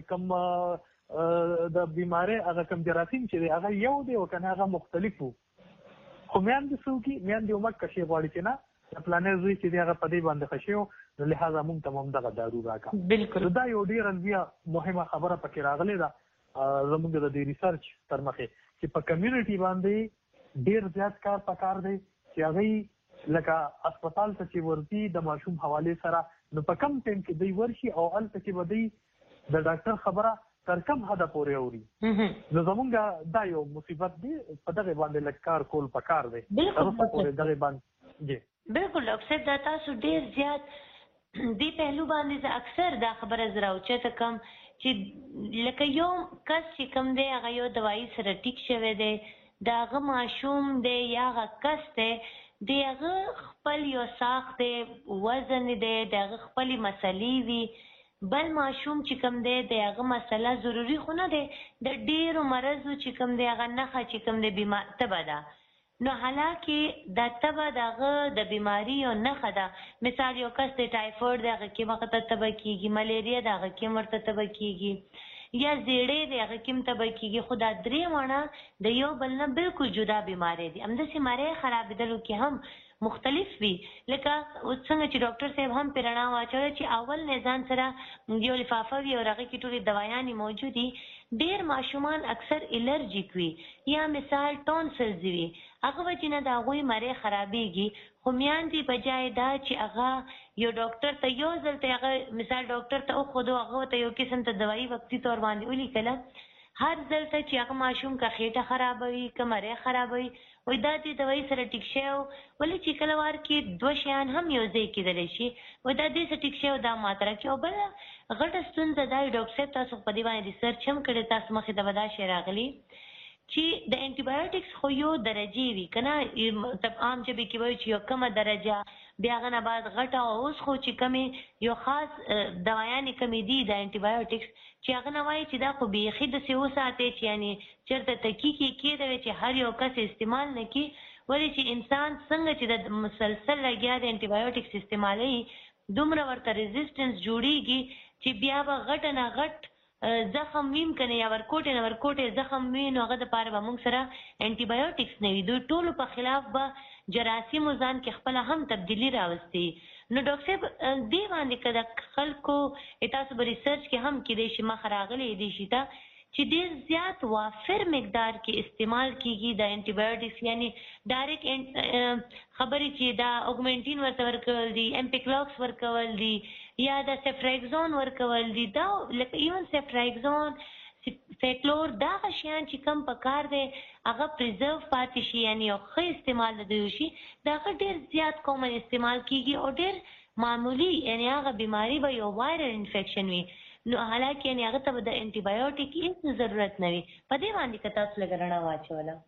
کوم د بیمارۍ هغه کوم جراثیم چې دی هغه یو دی او که نه هغه مختلف وو. خو میندې څه وکړي میندې هم کشې غواړي چې نه د پلانې زوی چې دی هغه په دې باندې ښه شوی نو لحاظه موږ ته هم دغه دارو راکړه. بالکل دا یو ډېره لویه مهمه خبره پکې راغلې ده زموږ د دې ریسرچ تر مخې چې په کمیونټي باندې ډېر زیات کار پکار دی چې هغوی لکه هسپتال ته چې ورځي د ماشوم حوالې سره نو په کم ټایم کې دوی ورشي او هلته چې به دوی د ډاکټر خبره تر کم حده پورې اوري نو زمونږ دا یو مصیبت دی په دغې باندې لږ کار کول پکار دی تر اوسه پورې دغې باندې جی بالکل ډاکټر صاحب دا تاسو ډېر زیات دې پهلو باندې زه اکثر دا خبره زه راوچته کم چې لکه یو کس چې کوم دی هغه یو دوايي سره ټیک شوی دی د هغه ماشوم دی یا هغه کس دی د هغه خپل یو ساخت دی وزن دی د هغه خپلې مسلې وي بل ماشوم چې کوم دی د هغه مسله ضروري خو نه دی د ډېرو مرضو چې کوم دی هغه نښه چې کوم دی بیمار تبه ده نو حالانکه دا تبه د هغه د بیماري یو نښه ده مثال یو کس د ټایفویډ د هغه کې ورته تبه کېږي ملیریا د هغه کې ورته تبه کېږي یا زیړې د هغه کې تبه کېږي خو دا درې واړه د یو بل نه بالکل جدا بیمارۍ دي همداسې مرۍ خرابېدلو کې هم مختلف وي لکه څنګه چې ډاکټر صاحب هم پرې رڼا واچوله چې اول نه ځان سره یو لفافه وي او هغې کې ټولې دوايانې موجودې ډیر ماشومان اکثر الرجیک وي یا مثال ټونسلز وي هغه وجنه د هغوی مری خرابېږي خو میاندې بجای دا چې هغه یو ډاکټر ته یو ځل ته هغه مثال ډاکټر ته وخدو هغه ته یو قسم ته دوايي وقتي تور باندې ولیکله هر ځل ته چې هغه ماشوم کا خېټه خرابوي کمره خرابوي وای دا دې دوايي سره ټیک شي ولې چې کله وار کې دوه شیان هم یو ځای کېدلی شي وای دا دې سره ټیک شي دا ماتره کې او بل غټه ستونزه دا ډاکټر صاحب تاسو په دې باندې ریسرچ هم کړی تاسو مخې ته ودا شي راغلی چې د انټي بایوټکس خو یو درجه وي کنه تب عام چې به کې وایي چې یو کومه درجه بیا غنه بعد غټه اوس خو چې کمی یو خاص دوايانې کمی دي د انټي بایوټکس چې هغه نه وایي چې دا خو بیخي د سیو ساتي چې یعنی چرته تکی کې کېدوي چې هر یو کس استعمال نه کی ولې چې انسان څنګه چې د مسلسل لګیا د انټي بایوټکس استعمالي دومره ورته ریزिस्टेंस جوړیږي چې بیا به غټ نه غټ زخم ویم کنه یا ورکوټه نه ورکوټه زخم وین هغه د پاره به موږ سره انټي بایوټکس نه وي دوی ټولو په خلاف به جراثیم ځان کې خپل هم تبدیلی راوستي نو ډاکټر صاحب دی باندې کده خلکو تاسو به ریسرچ کې هم کې دي چې ما خراغلي دي شي تا چې ډیر زیات وافر مقدار کې استعمال کیږي د انټي بایوټکس یعنی ډایرکټ خبرې چې دا اوګمنټین ورته ورکول دي امپیکلوکس ورکول دي یا د سفراکزون ورکول دي دا لکه ایون سفراکزون فیکلور دا شیان چې کم پکار دي هغه پریزرو پاتې شي یعنی او ښه استعمال دی شي دا ډیر زیات کومن استعمال کیږي او ډیر معمولی یعنی هغه بیماری به یو وایرل انفیکشن وي نو حالکه یعنی هغه ته د انټي بایوټیک هیڅ ضرورت نه وي په دې باندې که تاسو لګرنا واچوله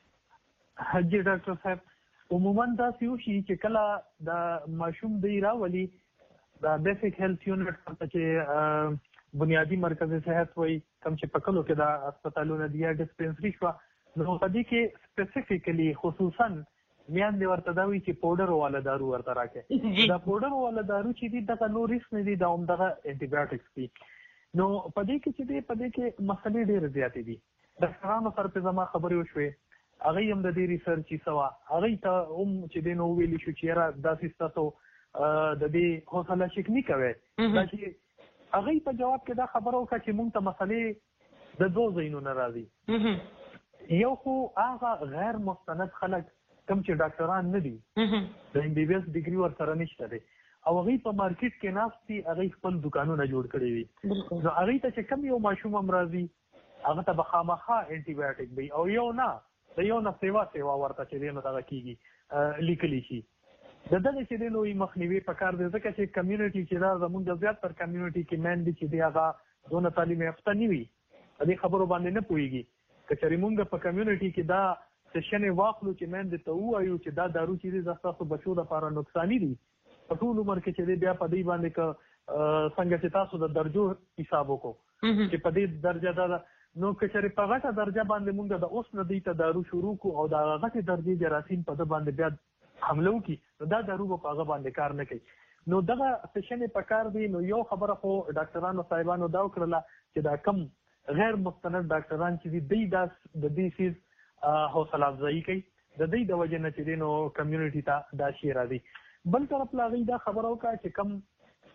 حجي ډاکټر صاحب عموما دا یو شي چې کله د ماشوم دی راولي د بیسیک هیلث یونټ ته چې بنیادی مرکز صحت وای کوم چې پکلو کې د هسپتالونو دی ډسپنسری شو نو په دې کې سپیسیفیکلی خصوصا میان دی ورته دا وی چې پاوډر والا دارو ورته راکې دا پاوډر والا دارو چې دی دغه نو ریسک نه دی دا هم دغه انټي بایوټکس دي نو په دې کې چې دی په دې کې مسلې ډېرې زیاتې دي ډاکټرانو سره په زما خبرې وشوې هغه هم د دې ریسرچ سوا هغه ته هم چې دی نو ویلی شو چې را داسې تاسو د دې حوصله شکنی کوي دا چې هغه په جواب کې دا خبره وکړه چې مونږ ته مسلې د دوه ځایونو نه راځي یو خو هغه غیر مستند خلک کوم چې ډاکټران نه دي د ایم بي بي ایس ډیګري ورسره نشته دی او هغه په مارکیټ کې ناستي هغه خپل دکانونه جوړ کړی وي نو هغه ته چې کم یو ماشوم هم راځي هغه ته بخامخه انټي بایوټیک دی او یو نه د یو نه سیوا سیوا ورته چې دی نو دغه کېږي لیکلی شي د دغه چې دی نو مخنیوي پکار دی ځکه چې کمیونټي چې دا زموږ د زیات تر کمیونټي کې مین دي چې دی هغه دونه تعلیم یافته نه وي دې خبرو باندې نه پوهیږي که چېرې مونږ په کمیونټي کې دا سیشن واخلو چې مین د ته وایو چې دا دارو چې دی تاسو بچو لپاره نقصاني دي په ټول عمر کې چې دی بیا په دې باندې ک څنګه چې تاسو د درجو حساب وکړو چې په دې درجه دا نو که چېرې په غټه درجه باندې مونږ د اوس نه دی ته دارو شروع کو او دا غټه درجه جراثیم په د باندې بیا حمله وکړي نو دا دارو په هغه باندې کار نه کوي نو دغه سیشن په کار دی نو یو خبره خو ډاکټرانو صاحبانو دا وکړله چې دا کم غیر مستند ډاکټران چې دی دا د دې سیز حوصله افزایي کوي د دې د وجه نه چې نو کمیونټي ته دا شی راځي بل طرف لا غي دا خبره وکړه چې کم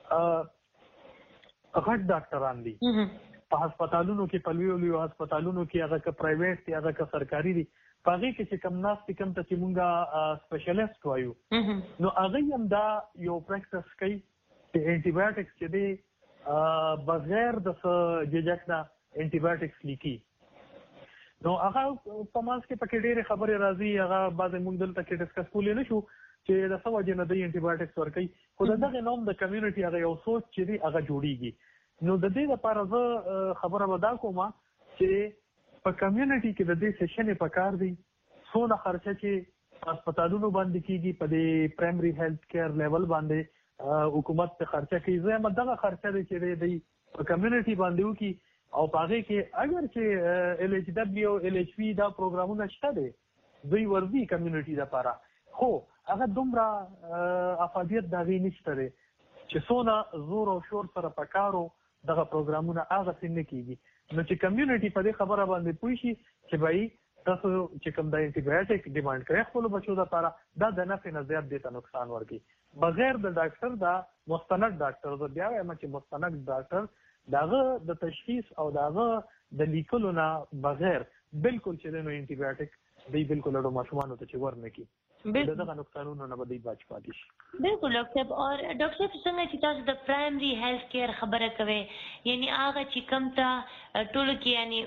غټ ډاکټران دي په هسپتالونو کې په لویو لویو هسپتالونو کې هغه که پرایویټ دي هغه که سرکاري دي په هغې کې چې کم ناست دي کوم ته چې مونږ سپیشلیسټ وایو نو هغوی هم دا یو پریکټس کوي چې انټي بایوټکس چې دی بغیر د څه ججک نه انټي بایوټکس لیکي نو هغه په منځ کې پکې ډېرې خبرې راځي هغه بعضې مونږ دلته کې ډسکس کولی نه شو چې د څه وجې نه دی انټي بایوټکس ورکوي خو د دغې نوم د کمیونټي هغه یو سوچ چې دی هغه جوړیږي نو د دې لپاره زه خبره به دا کوم چې په کمیونټي کې د دې سیشنې په کار دی څونه خرچه چې هسپتالونو باندې کېږي په دې پرایمري هیلث کیر لیول باندې حکومت ته خرچه کوي زه هم دغه خرچه دی چې دی په کمیونټي باندې وکړي او په هغې کې اگر چې ایل ایچ ډبلیو ایل ایچ وي دا پروګرامونه شته دی دوی ورځي کمیونټي لپاره خو هغه دومره افادیت د هغې نشته دی چې څونه زور او شور سره په کارو دغه پروګرامونه هغسې نه کېږي نو چې کمیونټي په دې خبره باندې پوه شي چې بھائی تاسو چې کوم د انټي بایوټیک ډیمانډ کوي خپلو بچو لپاره دا د نفع نه زیات دې ته نقصان ورکوي بغیر د ډاکټر دا مستند ډاکټر زه بیا وایم چې مستند ډاکټر د هغه د تشخیص او د هغه د لیکلو نه بغیر بالکل چې نو انټي بایوټیک دی بالکل له ماشومان ته چې ورنکي دغه نقصانونو نه به دی بچ پاتې شي. بالکل ډاکټر صاحب. او ډاکټر صاحب څنګه چې تاسو د پرایمري هیلث کیر خبره کوي یعنی هغه چې کم ته ټولو کې یعنی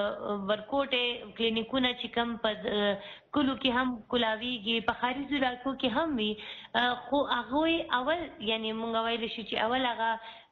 ورکوټه کلینیکونه چې کم په کلو کې هم کلاویږي په خارجي علاقو کې هم وي خو هغه اول یعنی مونږ وایلی شو چې اول هغه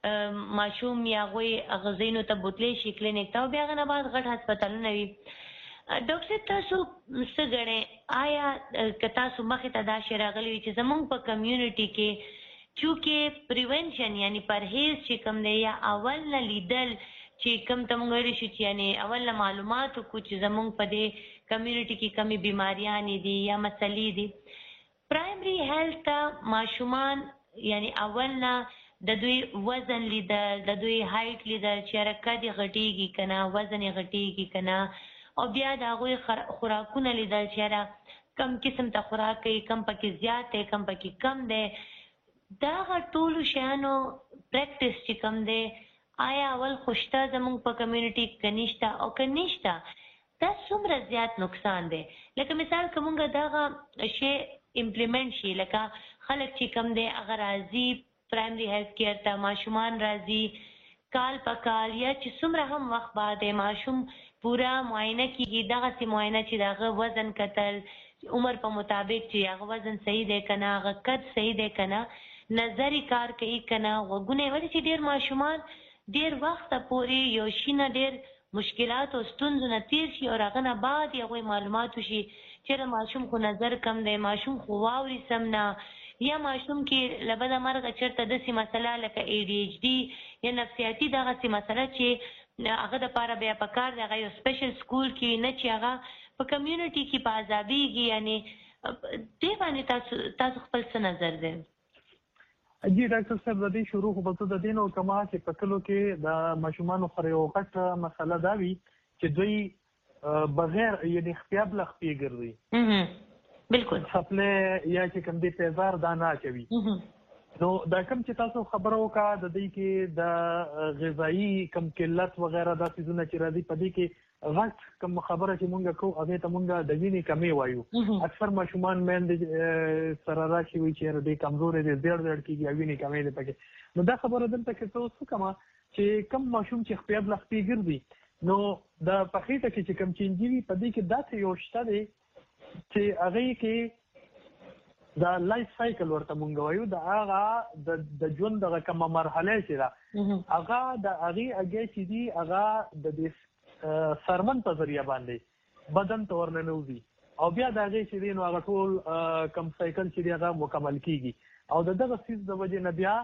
ماشوم یا غوي غزینو ته بوتلې شي کلینیک ته بیا غنه بعد غټ هسپتالونه وي. ډاکټر تاسو څه غواړئ آیا که تاسو مخې ته دا شی راغلی وي چې زموږ په کمیونټي کې چونکې پریونشن یعنی پرهیز چې کوم دی یا اول نه لیدل چې کوم ته موږ ویلی شو چې یعنی اول نه معلومات وکړو چې زموږ په دې کمیونټي کې کمې بیماریانې دي یا مسلې دي. پرایمري هیلث ته ماشومان یعنی اول نه د دوی وزن لیدل د دوی هایټ لیدل چې رکه دي غټیږي که نه وزن یې غټیږي که نه او بیا د هغوی خوراکونه لیدل چې را کم قسم ته خوراک کوي کم پکې زیات دی کم پکې کم دی دا هغه ټولو شیانو پریکټس چې کم دی آیا اول خوشته زموږ په کمیونټي که نشته او که نشته دا څومره زیات نقصان دی. لکه مثال که مونږ دغه شی امپلیمنټ شي لکه خلک چې کم دی هغه راځي پرایمري هیلث کیر ته ماشومان راځي کال په کال یا چې څومره هم وخت بعد ماشوم پورا معاینه کیږي دغسې معاینه چې د هغه وزن کتل عمر په مطابق چې هغه وزن صحیح دی که نه هغه قد صحیح دی که نه نظر یې کار کوي که نه غوږونه یې ولې چې ډېر ماشومان ډېر وخته پورې یو شي نه ډېر مشکلات او ستونزو نه تېر شي او هغه نه بعد یې هغوی معلومات وشي چېرې ماشوم خو نظر کم دی ماشوم خو واوري سم نه یا ماشوم کې له بده مرغه چېرته داسې مسله لکه ای ډي ایچ ډي یا نفسیاتي دغسې مسله چې هغه دپاره بیا پکار دی هغه یو سپیشل سکول کې نه چې هغه په کمیونټي کې په عذابېږي یعنې دې باندې تاسو تاسو خپل څه نظر دی؟ جی ډاکټر صاحب د دې شروع خو به زه د دې نه وکړم چې په کلو کې د ماشومانو سره یو غټ مسله دا وي چې دوی بغیر یعنې خپیا بله خپې ګرځي بالکل خپلې یا چې کوم دی تیزار دا نه اچوي نو دا کوم چې تاسو خبره وکړه د دې کې د غذایي کم قلت وغیره دا څیزونه چې راځي په دې کې غټ کوم خبره چې مونږ کوو هغې ته مونږ د وینې کمې وایو اکثر ماشومان میندې سره راشي وایي چې دی کمزورې دی زیړ زیړ کېږي او وینې کمې دی پکې نو دا خبره دلته کې څه اوس وکړم چې کم ماشوم چې خپې بله خپې ګرځي نو د په خېټه کې چې کم چینجي وي په دې کې داسې یو شته دی چې هغې کې دا لایف سایکل ورته مونږ وایو د هغه د ژوند دغه کومه مرحله چې ده هغه د هغې هګۍ چې دي هغه د دې سرمن په ذریعه باندې بدن ته ورننوځي او بیا د هغې چې دی نو هغه ټول کم سایکل چې دی هغه مکمل کېږي او د دغه څیز د وجې نه بیا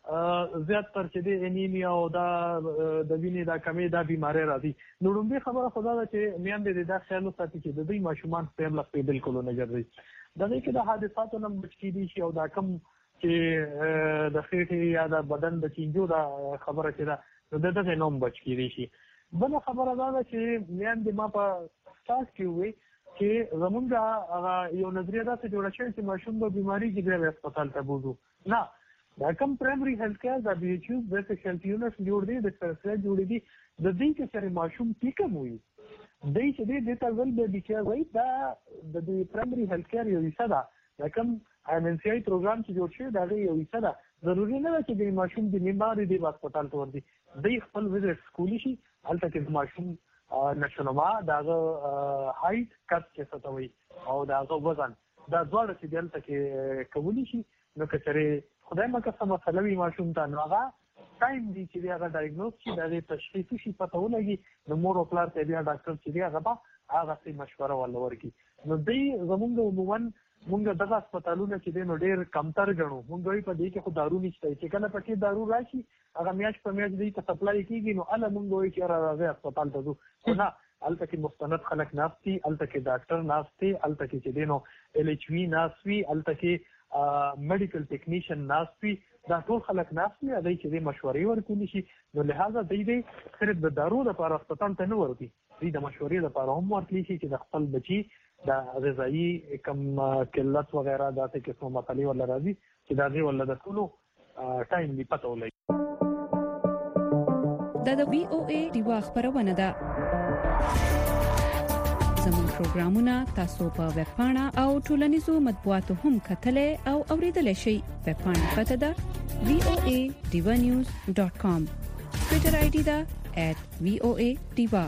زیاتتر چې دی انیمیا او دا د وینې دا کمې دا بیمارۍ راځي. نو لومړۍ خبره خو دا ده چې میندې دې دا خیال وساتي چې د دوی ماشومان خپې بله خپې بالکل ونه ګرځي د دې کې د حادثاتو نه بچ کېدي شي او دا کم چې د خېټې یا د بدن د چینجو دا خبره چې ده نو د دغې نه هم بچ کېدی شي. بله خبره دا ده چې میندې ما په سټارټ کې ووایي چې زمونږ هغه یو نظریه داسې جوړه شوې چې ماشوم به بیمارېږي بیا به هسپتال ته بوځو نه دا کم پرایمري هیلث کیر دا بي ایچ یو بیسک هیلث یونټ جوړ دی د سرسره جوړې دي د دې کې سره ماشوم پیکم وي دی چې دی د تا ول بیبي کیر وایي دا د دې پرایمري هیلث کیر یو حصه ده دا کم ایم ان سی آی پروګرام چې جوړ شوی دا یو حصه ده ضروري نه ده چې د ماشوم د بیماري دی هسپتال ته ورځي دی خپل وزټ سکول شي هلته کې ماشوم نشونما داغه هایټ کټ چې څه ته وایي او داغه وزن دا دواړه چې دلته کې کولی شي نو که چېرې خدای مکه څه مسله وي ماشوم ته نو هغه ټایم دی چې دی هغه ډایګنوز شي د هغې تشخیص وشي پته ولګي نو مور او پلار ته بیا ډاکټر چې دی هغه به هغسې مشوره ورله ورکړي نو دی زمونږ عموما مونږ دغه هسپتالونه چې دی نو ډېر کمتر ګڼو مونږ وایي په دې کې خو دارو نشته چې کله پکې دارو راشي هغه میاشت په میاشت دوی ته سپلای کېږي نو هله مونږ وایي چې راځئ هسپتال ته ځو خو نه هلته کې مستند خلک ناست دي هلته کې ډاکټر ناست دی هلته کې چې دی نو ایل ایچ وي ناست وي هلته کې میډیکل ټیکنیشن ناست وي دا ټول خلک ناست وي هغوی چې دی مشورې ورکولی شي نو لهذا دی دی صرف د دارو دپاره هسپتال ته نه ورځي دوی د مشورې دپاره هم ورتلی شي چې د خپل بچي د غذایي کم قلت وغیره داسې قسمه مسلې ورله راځي چې د هغې ورله د ټولو ټایم دی پته ولګي. دا د وي او اے ډیوا خپرونه ده. زموږ پروګرامونه تاسو په ویب پاڼه او ټولنیزو مطبوعاتو هم کتلای او اوریدلای شئ. ویب پاڼه پته ده وی او ای ډیوا نیوز ډاټ کام. ټوئیټر آی ډي ده ایټ وی او ای ډیوا.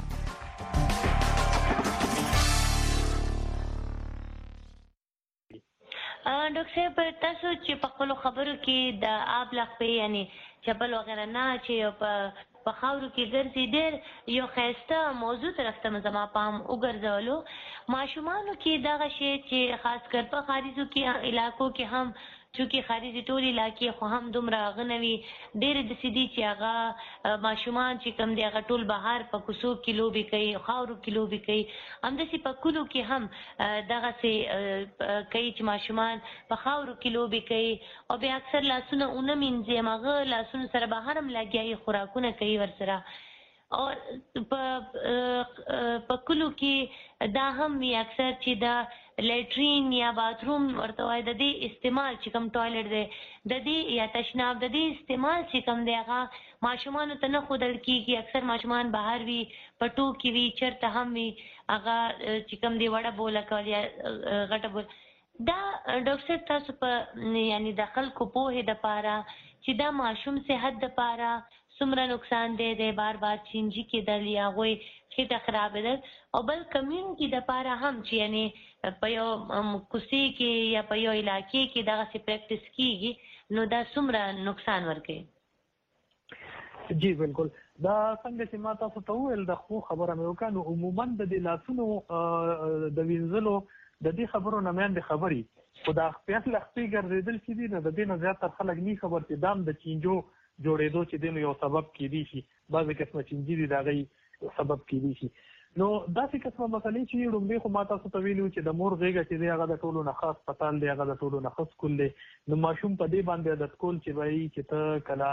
ډاکټر صاحب تاسو چې په خپل خبرو کې د آب لخپې یعنی چپل وغیرہ نه چې په په خاورو کې ګرځي ډېر یو ښایسته موضوع طرف ته زما پام وګرځولو. ماشومانو کې دغه شی چې خاص کر په خارجو کې علاقو کې هم چونکې خارجي ټول علاقې خو هم دومره هغه نه وي ډېرې داسې دي چې هغه ماشومان چې کوم دی هغه ټول بهر په کوڅو کې لوبې کوي خاورو کې لوبې کوي. همداسې په کلو کې هم دغسې کوي چې ماشومان په خاورو کې لوبې کوي او بیا اکثر لاسونه ونه مینځي هماغه لاسونو سره بهر هم لګیا خوراکونه کوي ورسره. او په کلو کې دا هم وي اکثر چې دا لیټرین یا باتروم ورته وایي د دې استعمال چې کوم ټوایلټ دی د دې یا تشناب د دې استعمال چې کوم دی هغه ماشومانو ته نه ښودل کېږي. اکثر ماشومان بهر وي پټو کې وي چېرته هم وي هغه چې کوم دی وړه بوله کول یا غټه بوله. دا ډاکټر صاحب تاسو په یعنی د خلکو پوهې دپاره چې دا ماشوم صحت دپاره څومره نقصان دی دی بار بار چینجي کېدل یا هغوی خېټه خرابېدل او بل کمیونټي دپاره هم چې یعنې په یو کوڅې کې یا په یو علاقې کې دغسې پریکټس کېږي نو دا څومره نقصان ورکوي؟ جی بالکل دا څنګه چې ما تاسو ته وویل د خو خبره مې وکړه نو عموما د دې لاسونو د وینځلو د دې خبرو نه میندې خبرې خو د خپل لخپې ګرځېدل چې دي نو د دې نه زیاتره خلک نه خبر چې دام د چینجو جوړېدو چې دی نو یو سبب کېدی شي بعضې قسمه چینجي دي د هغې سبب کېدی شي. نو داسې قسمه مسلې چې لومړی خو ما تاسو ته ویلي وو چې د مور غېږه چې دی هغه د ټولو نه ښه هسپتال دی هغه د ټولو نه ښه سکول دی. نو ماشوم په دې باندې عادت کول چې وایي چې ته کله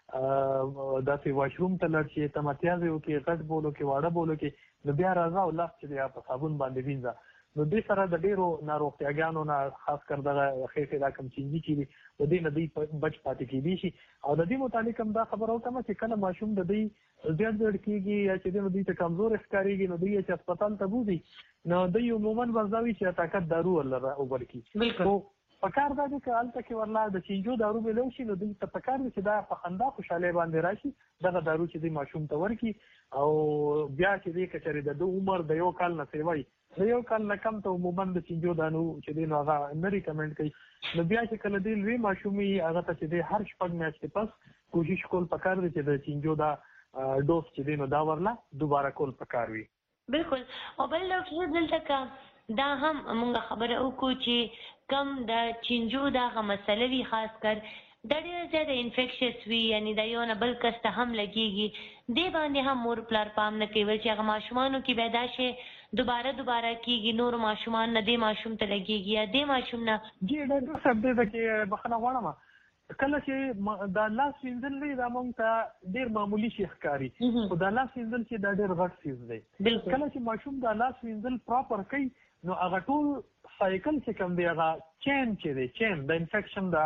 داسې واشروم ته لاړ شي ته متیازې وکړې غټ بولو کې واړه بولو کې نو بیا راځه او لاس چې دی په صابون باندې وینځه. نو دې سره د ډېرو ناروغتیاګانو نه خاص کر دغه خېټې دا کوم چینجي چې دي د دې نه دوی بچ پاتې کېدی شي. او د دې متعلق هم دا خبره وکړم چې کله ماشوم د دوی زیات زیړ کېږي یا چې دی نو دوی ته کمزور ښکارېږي نو دوی چې هسپتال ته بوځي نو دوی عموما ورځه وي چې طاقت دارو ورله اوبر کړي. پکار دا دی که هلته کې ورله د چینجو دارو میلو شي نو دوی ته پکار دی چې دا په خندا خوشحالۍ باندې راشي دغه دارو چې دوی ماشوم ته ورکړي. او بیا چې دی که چېرې د ده عمر د یو کال نه سیوی د یو کال نه کم ته عموما د چینجو دانو چې دی نو هغه نه ریکمنډ کوي. نو بیا چې کله دی لوی ماشوم وي هغه ته چې دی هر شپږ میاشتې پس کوشش کول پکار دی چې د چینجو دا ډوز چې دی نو دا ورله دوباره کول پکار وي. بالکل. او بل ډاکټر دلته که دا هم مونږ خبره وکړو چې کم د چینجو دغه مسله وي خاص کر دا ډېره زیاته انفیکشس وي یعنې د یو نه بل کس ته هم لګېږي دې باندې هم مور پلار پام نه کوي چې هغه ماشومانو کې بیا دا شی دوباره دوباره کېږي نورو ماشومان نه دې ماشوم ته لګېږي یا دې ماشوم نه. جی ډاکټر صاحب دې ته کې بخښنه غواړم کله چې دا لاس وینځل دی دا موږ ته ډېر معمولي شي ښکاري خو دا لاس وینځل چې دا ډېر غټ څیز دی. کله چې ماشوم دا لاس وینځل پراپر کوي نو هغه ټول سایکل چې کوم دی هغه چین چې دی چین د انفیکشن دا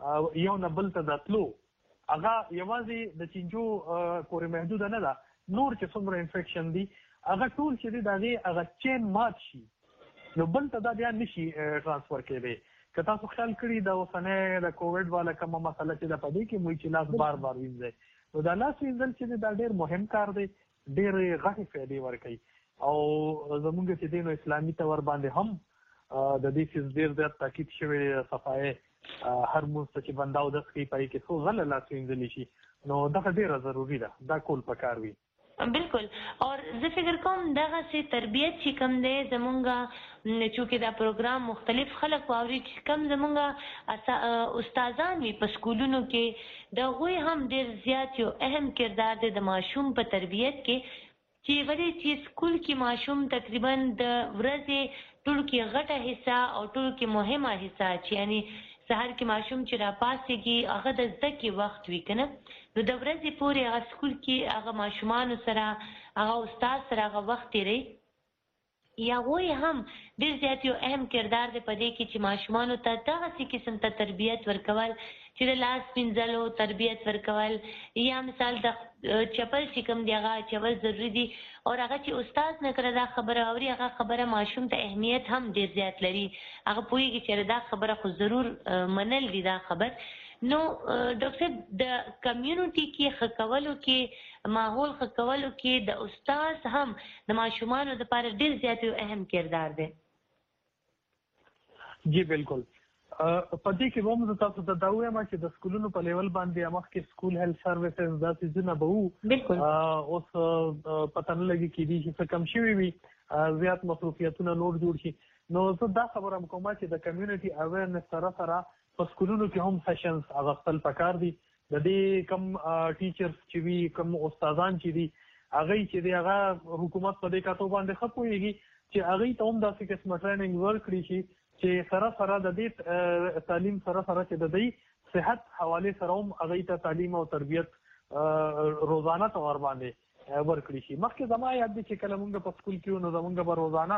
یو نه بل ته د تلو هغه یوازې د چینجو پورې محدوده نه ده نور چې څومره انفیکشن دي هغه ټول چې دی د هغې هغه چین مات شي نو بل ته دا بیا نشي ټرانسفر کېدی. که تاسو خیال کړي د اوسنۍ د کووډ والا کومه مسله چې ده په دې کې موږ چې لاس بار بار وینځئ نو دا لاس وینځل چې دی دا ډېر مهم کار دی ډېرې غټې فایدې ورکوي. او زمونږ چې دی نو اسلامي طور باندې هم د دې څیز ډېر زیات تاکید شوی صفایې هر مونځ ته چې بنده اودس کوي په هغې کې څو غله لاس وینځلی شي نو دغه ډېره ضروري ده دا کول پکار وي. بالکل. اور زه فکر کوم دغسې تربیت چې کوم دی زمونږ چونکې دا پروګرام مختلف خلک واوري چې کوم زمونږ استادان وي په سکولونو کې د هغوی هم ډېر زیات یو اهم کردار دی د ماشوم په تربیت کې چې ولې چې سکول کې ماشوم تقریبا د ورځې ټولو کې غټه حصه او ټولو کې مهمه حصه چې یعنی سهار کې ماشوم چې راپاسېږي هغه د زده کړې وخت وي که نه نو د ورځې پورې هغه سکول کې هغه ماشومانو سره هغه استاد سره هغه وخت تېروي یا وای هم ډېر زیات یو اهم کردار دی په دې کې چې ماشومانو ته دغسې قسم ته تربیت ورکول چې د لاس مینځلو تربیت ورکول یا مثال د چپل چې کوم دی هغه اچول ضروري دي او هغه چې استاد نه کړه دا خبره اوري هغه خبره ماشوم ته اهمیت هم ډېر زیات لري هغه پوهېږي چې دا خبره خو ضرور منل دي دا خبر نو ډاکټر صاحب د کمیونټي کې ښه کولو کې ماحول ښه کولو کې د استاد هم د ماشومانو دپاره ډېر زیات یو اهم کردار دی جی بالکل په دې کې هم زه تاسو ته دا وایم چې د سکولونو په لیول باندې مخکې سکول هیلث سروسز دا څیزونه به وو اوس پته نه لګي کېدي چې څه کم شوي وي زیات مصروفیتونه نور جوړ شي نو زه دا خبره هم کوم چې د کمیونټي اویرنس سره سره په سکولونو کې هم سیشنز اغوستل پکار دي د دې کم ټیچرز چې وي کم استادان چې دي هغوی چې دی هغه حکومت په دې کاتو باندې ښه پوهېږي چې هغوی ته هم داسې قسمه ټریننګ ورکړي شي چې سره سره د دې تعلیم سره سره چې د دې صحت حوالې سره هم هغوی ته تعلیم او تربیت روزانه طور باندې ورکړي شي مخکې زما یاد دی چې کله مونږ په سکول کې وو نو زمونږ به روزانه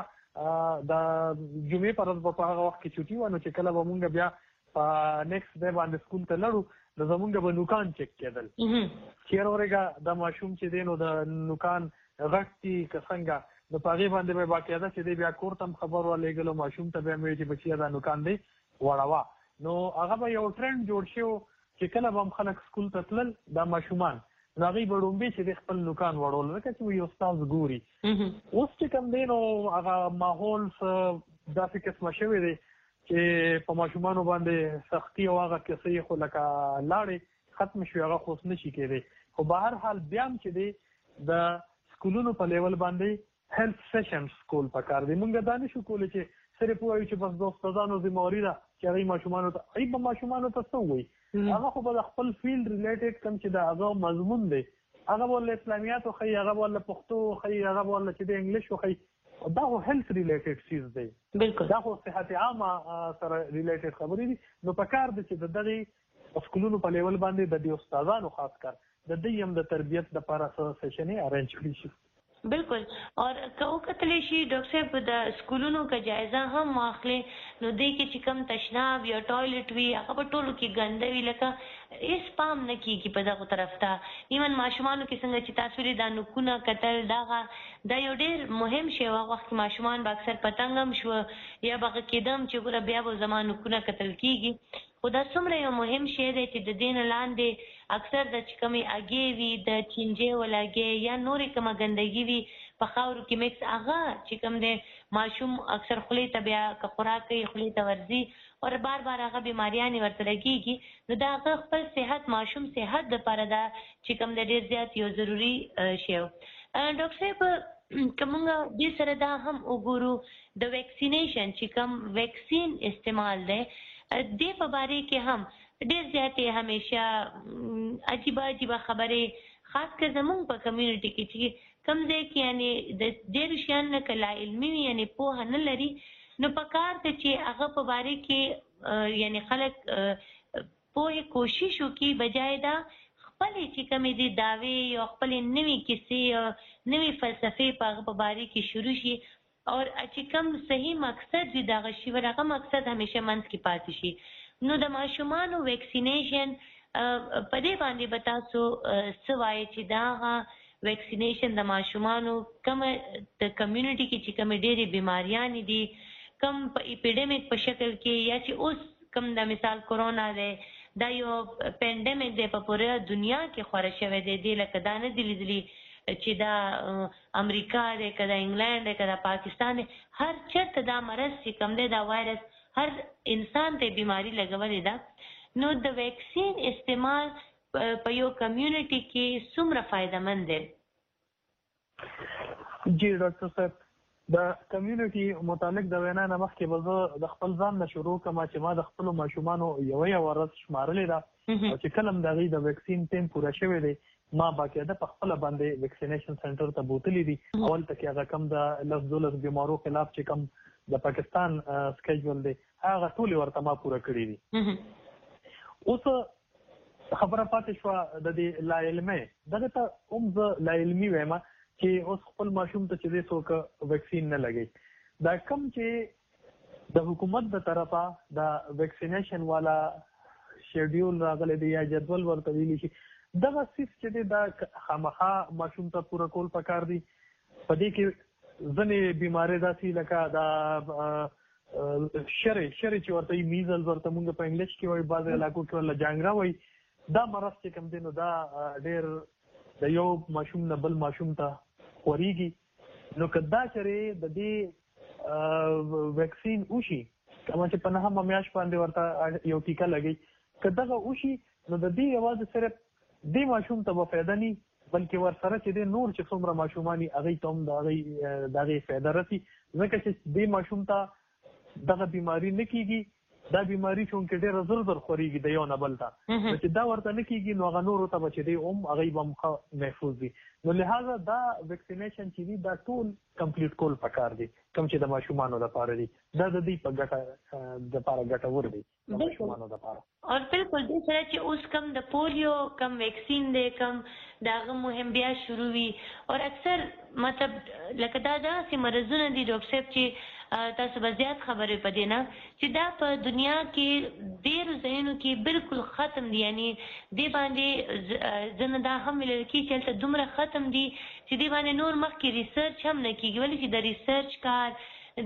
د جمعې په ورځ به په هغه وخت کې چوټي وه نو چې کله به مونږ بیا په نیکسټ ډے باندې سکول ته لړو نو زمونږ به نوکان چک کېدل چېر ورېږه د ماشوم چې دی نو د نوکان غټ دي که څنګه نو په هغې باندې به باقاعده چې دی بیا کور ته هم خبر ورلېږلو ماشوم ته بیا مې ویل چې بچیه دا نوکان دی وړوه نو هغه به یو ټرینډ جوړ شي چې کله به هم خلک سکول ته تلل دا ماشومان نو هغوی به ړومبې چې دی خپل نوکان وړول لکه چې یو استاد ګوري اوس چې کوم دی نو هغه ماحول داسې قسمه شوی دی چې په ماشومانو باندې سختي او هغه کیسې خو لکه لاړې ختم شوي هغه خو اوس نه شي کېدی خو به هر حال بیا هم چې دی د سکولونو په لیول باندې هیلث سیشنز کول پکار دی مونږ دا نشو کولی چې صرف ووایو چې بس د استادانو ذمهواري ده چې هغوی ماشومانو ته هغوی به ماشومانو ته څه ووایي هغه خو به د خپل فیلډ ریلیټډ کوم چې د هغه مضمون دی هغه به ورله اسلامیات وښیي هغه به ورله پښتو وښیي هغه به ورله چې د انګلیش وښیي دا خو هیلث ریلیټډ چیز دی دا خو صحت عامه سره ریلیټډ خبرې دي نو پکار دی چې د دغې سکولونو په لیول باندې د دې استادانو خاص کار د دوی هم د تربیت لپاره څه سیشنې ارینج کړي شي بالکل اور که وکتلی شي ډاکټر صاحب د سکولونو که جایزه هم واخلې نو دې کې چې کوم تشناب یا ټایلټ وي هغه په ټولو کې ګنده وي لکه هېڅ پام نه کېږي په دغو طرف ته ایون ماشومانو کې څنګه چې تاسو ویلي دا نوکونه کتل دغه دا یو ډېر مهم شی و هغه وخت کې ماشومان به اکثر پتنګ هم شوه یا به هغه کېدم چې ګوره بیا به زما نوکونه کتل کېږي خو دا څومره یو مهم شی دی چې د دې نه لاندې اکثر د چې کومې اګې وي د چینجې ولاګې یا نورې کومه ګندګي وي په خاورو کې مکس هغه چې کوم دی ماشوم اکثر خولې ته بیا که خوراک کوي خولې ته ورځي او بار بار هغه بیماریانې ورته لګېږي نو د هغه خپل صحت ماشوم صحت دپاره دا چې کوم دی ډېر زیات یو ضروري شی و ډاکټر صاحب که موږ دې سره دا هم وګورو د ویکسینیشن چې کوم ویکسین استعمال دی دې په باره کې هم ډېر زیاتې همیشه عجیبه عجیبه خبرې خاص کر زموږ په کمیونټي کې چې کوم ځای کې یعنې د ډېرو شیانو نه که لا علمي وي یعنې پوهه نه لري نو پکار ده چې هغه په باره کې یعنې خلک پوهې کوشش وکړي بجای دا خپلې چې کومې دي دعوې یا خپلې نوې کیسې یا نوې فلسفې په هغه په باره کې شروع شي اور چې کوم صحیح مقصد وي د هغه شي ور هغه مقصد همیشه منځ کې پاتې شي نو د ماشومانو ویکسینیشن په دې باندې به تاسو څه وایئ چې دا هغه ویکسینیشن د ماشومانو کومه د کمیونټي کې چې کومې ډېرې بیماریانې دي کم په اپیډیمیک په شکل کې یا چې اوس کم د مثال کورونا دی دا یو پینډیمیک دی په پوره دنیا کې خوره شوی دی دې لکه دا نه دي لیدلي چې دا امریکا دی که دا انګلینډ دی که دا پاکستان دی هر چېرته دا مرض چې کوم دی دا وایرس هر انسان ته بیماری لګولې ده نو د ویکسین استعمال په یو کمیونټي کې څومره فایدهمند دی جی ډاکټر صاحب د کمیونټي متعلق د وینا نه مخکې به زه د خپل ځان نه شروع کړم چې ما د خپلو ماشومانو یوه یوه ورځ شمارلې ده او چې کله هم د هغوی د ویکسین ټیم پوره شوی دی ما باقاعده په خپله باندې ویکسینیشن سنټر ته بوتلي دي اول ته کې هغه کم د لس دولس بیمارو خلاف چې کم د پاکستان سکیجول دی هغه ټولې ورته ما پوره کړي دي اوس خبره پاتې شوه د دې لا علمۍ دغه ته هم زه لا علمي وایم چې اوس خپل ماشوم ته چې دی څوک ویکسین نه لګوي دا کم چې د حکومت د طرفه د ویکسینیشن والا شیډیول راغلی دی یا جدول ورته ویلی شي دغه سیس چې دی دا خامخا ماشوم ته پوره کول پکار دی. په دې کې ځینې بیمارۍ داسې لکه دا شری شری چې ورته یې میزلز ورته مونږ په انګلیش کې وایي، بعضې علاقو کې ورله جانګره وایي، دا مرض چې کوم دی نو دا ډېر د یو ماشوم نه بل ماشوم ته خورېږي. نو که دا چېرې د دې ویکسین وشي، کومه چې په نهمه میاشت باندې ورته یو ټیکه لګي، که دغه وشي نو د دې یوازې صرف دې ماشوم ته به فایده نه بلکې ورسره چې دی نور چې څومره ماشومان یې هغوی ته هم د هغوی د هغې فایده رسي، ځکه چې دې ماشوم ته دغه بیماری نه کیږي. دا بیماری چونکې ډېره زر زر خورېږي د یو نه بل ته، نو چې دا ورته نه کیږي نو هغه نورو ته به چې دی هم هغوی به هم محفوظ وي. نو لہذا دا ویکسینیشن چې دي دا ټول کمپلیټ کول پکار دي، کوم چې د ماشومانو لپاره دي. دا د دوی په ګټه دپاره ګټور دی د ماشومانو دپاره. او بالکل دې سره چې اوس کم د پولیو کم ویکسین دی کم د هغه مهم بیا شروع وي، او اکثر مطلب لکه دا داسې مرضونه دي ډاکټر صاحب چې تاسو به زیات خبرې پدې نه چې دا په دنیا کې ډېرو ځایونو کې بالکل ختم دي. یعنی دې باندې ځنه دا هم ویل کېږي چې هلته دومره ختم دي چې دې باندې نور مخکې ریسرچ هم نه کېږي، ولې چې د ریسرچ کار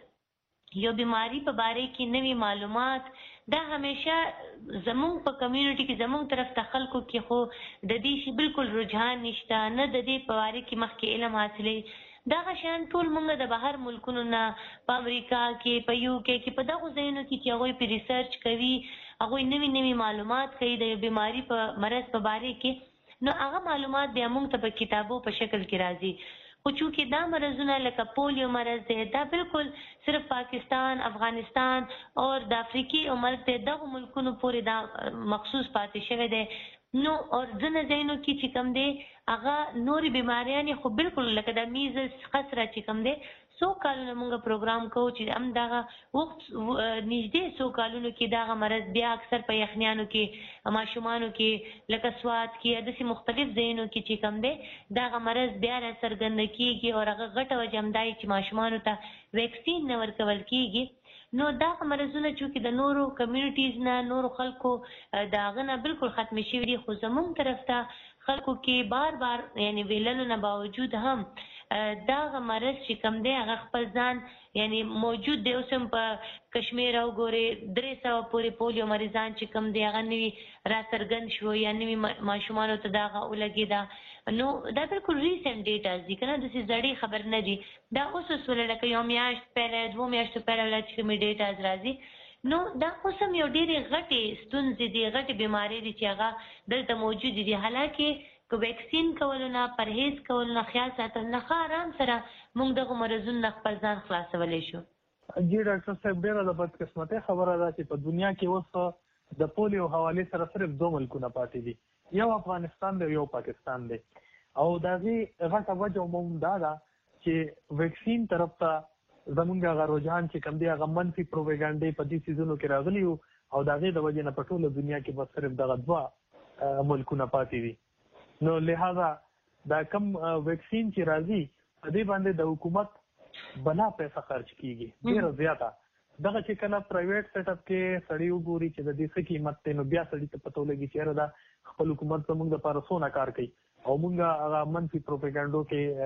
د یو بیماری په باره کې نوي معلومات دا همیشه زمونږ په کمیونټي کې زمونږ طرف ته خلکو کې خو د دې شي بالکل رجحان نشته، نه د دې په باره کې مخکې علم حاصلوي. دغه شیان ټول مونږ د بهر ملکونو نه په امریکا کې په یو کې کې په دغو ځایونو کې چې هغوی پې ریسرچ کوي، هغوی نوي نوي معلومات کوي د یو بیماري په مرض په باره کې، نو هغه معلومات بیا مونږ ته په کتابو په شکل کې راځي. خو چونکې دا مرضونه لکه پولیو مرض دی دا بالکل صرف پاکستان، افغانستان او د افریقي او ملک دی دغو ملکونو پورې دا مخصوص پاتې شوی دی. نو او ځینې ځایونو کې چې کوم دی هغه نورې بیماریانې خو بالکل لکه د میزلز خسره چې کوم دی څو کالونه مونږ پروګرام کوو چې هم دغه وخت نږدې څو کالونو کې دغه مرض بیا اکثر په یخنیانو کې ماشومانو کې لکه سوات کې داسې مختلف ځایونو کې چې کوم دی دغه مرض بیا راڅرګنده کېږي او هغه غټه وجه هم دا چې ماشومانو ته ویکسین نه ورکول کېږي. نو دغه مرضونه چونکې د نورو کمیونټیز نه نورو خلکو د هغه نه بالکل ختمې شوي دي، خو زمونږ طرف ته خلکو کې بار بار یعنی ویللو نه باوجود هم دغه مرض چې کوم دی هغه خپل ځان یعنی موجود دی. اوس هم په کشمیر او ګورې درې سوه پورې پولیو مریضان چې کوم دی هغه نوي راڅرګند شو یا نوي ماشومانو ته دغه ولګېده. نو دا بالکل ریسنټ ډیټاز دي که نه، داسې زړې خبر نه دي. دا اوس اوس وله لکه یو میاشت پهله دوو میاشتو پهله ولا چې کومې ډیټاز راځي. نو دا اوس هم یو ډېرې غټې ستونزې دي، غټې بیمارۍ دي چې هغه دلته موجودې دي. حالانکې که ویکسین کولو نه پرهیز کولو نه خیال ساتل نه ښه آرام سره موږ دغو مرضونو نه خپل ځان خلاصولی شو. جی ډاکټر صاحب ډېره د بدقسمتۍ خبره ده چې په دنیا کې اوس د پولیو حوالې سره صرف دو ملکونه پاتې دي، یو افغانستان دی یو پاکستان دی. او د هغې غټه وجه عموم دا ده چې ویکسین طرف ته زمونږ هغه رجحان چې کوم دی هغه منفي پروپاګانډې په دې سیزونو کې راغلي وو او د هغې د وجې نه په ټوله دنیا کې به صرف دغه دوه ملکونه پاتې دي. نو لہذا دا کم ویکسین چې راځي په دې باندې د حکومت بنا پیسه خرچ کیږي ډېره زیاته. دغه چې کله پرایویټ سیټ اپ کې سړی وګوري چې د دې څه قیمت دی نو بیا سړي ته پته ولګي چې یاره دا خپل حکومت زموږ دپاره څونه کار کوي او موږ هغه منفي پروپاګانډو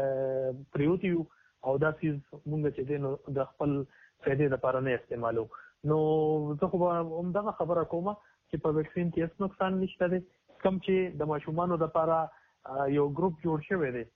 کې پریوتي یو او دا څیز موږ چې دی نو د خپل فایدې دپاره نه استعمالو. نو زه خو به همدغه خبره کومه چې په ویکسین کې هېڅ نقصان نشته دی. کم چې د ماشومانو دپاره یو ګروپ جوړ شوی دی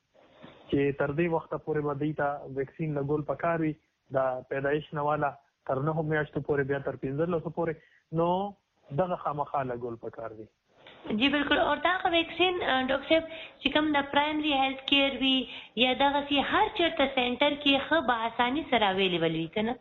چې تر دې وخته پورې به دوی ته ویکسین لګول پکار وي د پیدایش نه والا تر نهو میاشتو پورې بیا تر پنځلسو پورې، نو دغه خامخا لګول پکار دی. جی بالکل. او دغه ویکسین ډاکټر صاحب چې کوم د پرایمري هیلث کیر وي یا دغسې هر چېرته سینټر کې ښه به اساني سره اویلیبل وي که نه؟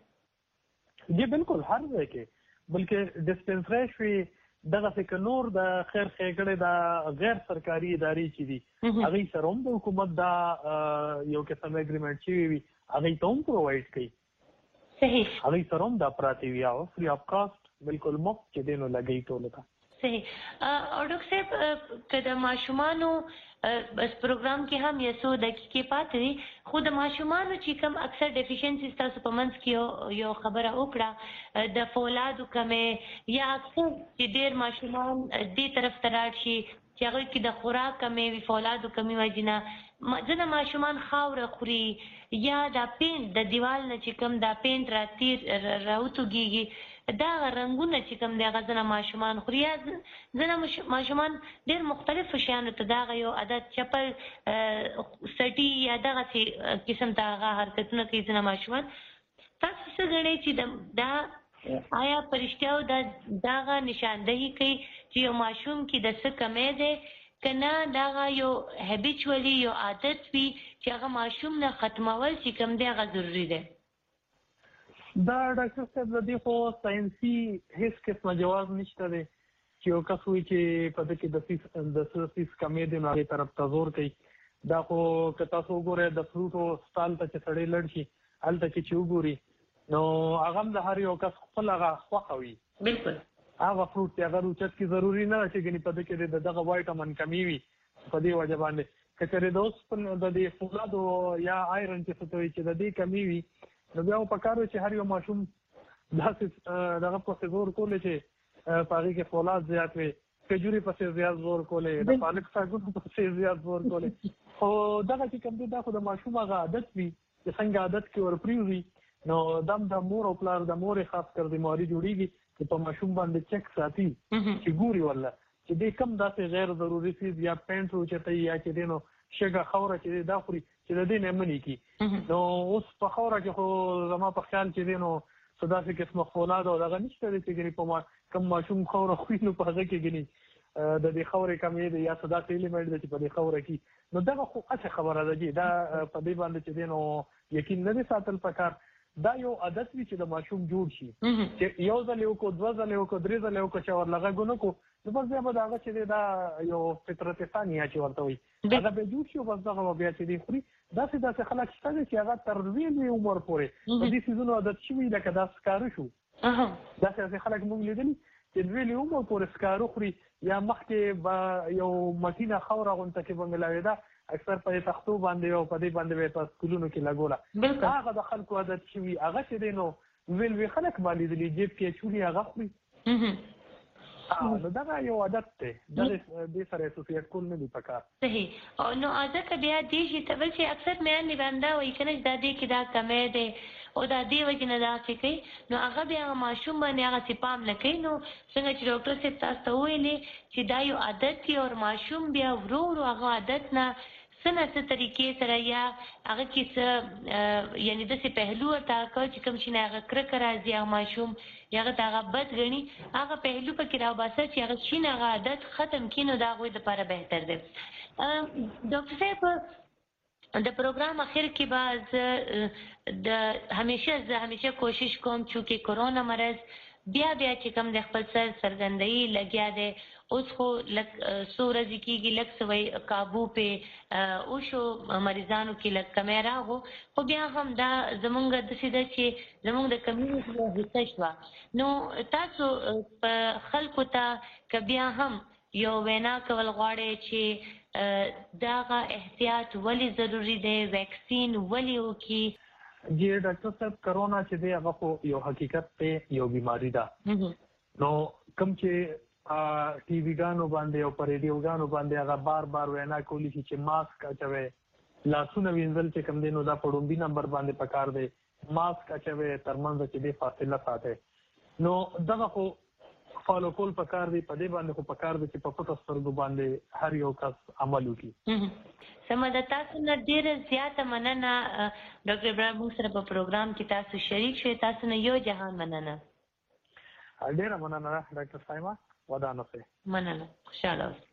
جی بالکل هر ځای کې، بلکې ډسپنسری شوي دغسې که نور د خیر ښېګړې د غیر سرکاري ادارې چې دي هغوی سره هم د حکومت دا یو قسم اګریمنټ شوي وي هغوی ته هم پرووایډ کوي. صحیح. هغوی سره هم دا پراته وي او فري آف کاسټ بالکل مفت چې دی نو لګوي ټولو ته. صحیح. او ډاکټر صاحب که د ماشومانو بس پروګرام کې هم یو څو دقیقې پاتې دي خو د ماشومانو چې کوم اکثر ډیفیشنسیز تاسو په منځ کې یو خبره وکړه د فولادو کمې یا اکثر چې ډېر ماشومان دې طرف ته راځي چې هغوی کې د خوراک کمې وي فولادو کمې وجې ځینې ماشومان خاوره خوري یا دا پینټ د دیوال نه چې کوم دا پینټ راتیر راوتوږي دا رنګونه چې کوم دی هغه ځینې ماشومان خوري یا ځینې ماشومان ډېر مختلفو شیانو ته دغه یو عادت چپل سټي یا دغسې قسم ته هغه حرکتونه کوي ځینې ماشومان. تاسو څه ګڼئ چې دا آیا په رښتیا دا دغه نشاندهي کوي چې یو ماشوم کې د څه کمی دی که نه دغه یو هیبیچولي یو عادت وي چې هغه ماشوم نه ختمول چې کوم دی هغه ضروري دی؟ دا ډاکټر صاحب د دې خو ساینسي هیڅ قسمه جواز نشته دی چې یو کس وایي چې په ده کې د فیس د څه فیس کمې دی نو هغې طرف ته زور کوي. دا خو که تاسو وګورئ د فروټو سټال ته چې سړی لړ شي هلته کې چې وګوري نو هغه هم د هر یو کس خپل هغه خوښه وي. بلکل هغه فروټ چې هغه روچت کې ضروري نه ده چې ګنې په ده کې د دغه وایټامن کمي وي په دې وجه باندې که چېرې د اوسپنې د دې فولادو یا آیرن چې څه ته وایي چې د دې کمي وي نو بیا په کار چې هر یو ماشوم داسې دغه پسې زور کولی چې په هغې کې فولاد زیات وي کجوري پسې زیات زور کولی د پالک ساګونو پسې زیات زور کولی خو دغه چې کوم دی دا خو د ماشوم هغه عادت وي چې څنګه عادت کې ور پرېوځي نو دم د مور او پلار د مورې خاص کر بیماري جوړېږي چې په ماشوم باندې چک ساتي چې ګوري والله چې دی کم داسې غیر ضروري څیز یا پینټ روچتوي یا چې دی نو شګه خاوره چې دی دا خوري چې د دې نه منې کي نو اوس په خاوره کې خو زما په خیال چې دی نو څه داسې قسمه فولاد او دغه نشته دی چې ګنې په کم ماشوم خاوره خوري نو په هغه کې ګنې د دې خاورې کمې دی یا څه داسې ایلیمنټ دی چې په دې خاوره کې نو دغه خو هسې خبره ده جي دا په دې باندې چې دی نو یقین نه دی ساتل پکار. دا یو عادت وي چې د ماشوم جوړ شي چې یو ځل یې وکړو دوه ځله یې وکړو درې ځله یې وکړو چې ورلغږ ونه کړو نو بس بیا به د هغه چې دی دا یو فطرت ثانیه چې ورته وایي هغه بیا جوړ شي او بس دغه به بیا چې دی خوري. داسې داسې خلک شته دی چې هغه تر لوی لوی عمر پورې په دې څیزونو عادت شوي لکه دا سکاره شو داسې داسې خلک موږ لیدلي چې لوی لوی عمر پورې سکاره خوري یا مخکې به یو مټینه خاوره غونته کې به ملاوېده اکثر په تختو باندې او په دې باندې به په سکولونو کې لګوله هغه د خلکو عادت شوي هغه چې دی نو لوی لوی خلک ما لیدلي جیب کې اچولي هغه خوري نو دغه یو عادت دی دې سره اسوسییټ کول نه دي پکار. صحیح نو عادت بیا دې شي ته بل چې اکثر میندې به همدا وایي که نه دا دې کې دا کمی دی او دا دې وجې نه داسې کوي نو هغه بیا هغه ماشوم باندې هغسې پام نه کوي. نو څنګه چې ډاکټر صاحب تاسو ته وویلې چې دا یو عادت وي او ماشوم بیا ورو ورو هغه عادت نه څه نه څه طریقې سره یا هغه کې څه یعنې داسې پهلو ورته کوي چې کوم شي نه هغه کرکه راځي هغه ماشوم یا هغه ته هغه بد ګڼي هغه پهلو پکې راوباسه چې هغه شي نه هغه عادت ختم کړي نو د هغوی دپاره بهتر دی. ډاکټر صاحب د پروګرام اخر کې به زه د همیشه زه همیشه کوشش کوم چونکې کرونا مرض بیا بیا چې کوم د خپل سر سرګندهي لګیا دی اوس خو لږ څو ورځې کېږي لږ څه وایي کابو پې وشو مریضانو کې لږ کمی راغو خو بیا هم دا زمونږ داسې ده چې زمونږ د کمیونټي یوه حصه شوه. نو تاسو په خلکو ته که بیا هم یو وینا کول غواړئ چې دغه احتیاط ولې ضروري دی ویکسین ولې وکړي؟ جی ډاکټر صاحب کرونا چې دی هغه خو یو حقیقت دی یو بیماری ده نو کوم چې ټي وي ګانو باندې او په ریډیو ګانو باندې هغه بار بار وینا کولی شي چې ماسک اچوئ لاسونه وینځل چې کوم دی نو دا په ډومبي نمبر باندې پکار دی ماسک اچوئ تر منځه چې دی فاصله ساتئ نو دغه خو فالو کول پکار دی په دې باندې خو پکار دی چې په پټو سترګو باندې هر یو کس عمل وکړي. سمه ده تاسو نه ډېره زیاته مننه ډاکټر ابراهیم موږ سره په پروګرام کې تاسو شریک شوئ تاسو نه یو جهان مننه. ډېره مننه ډاکټر صاحبه ودانه سه مننه خوشاله اوسئ.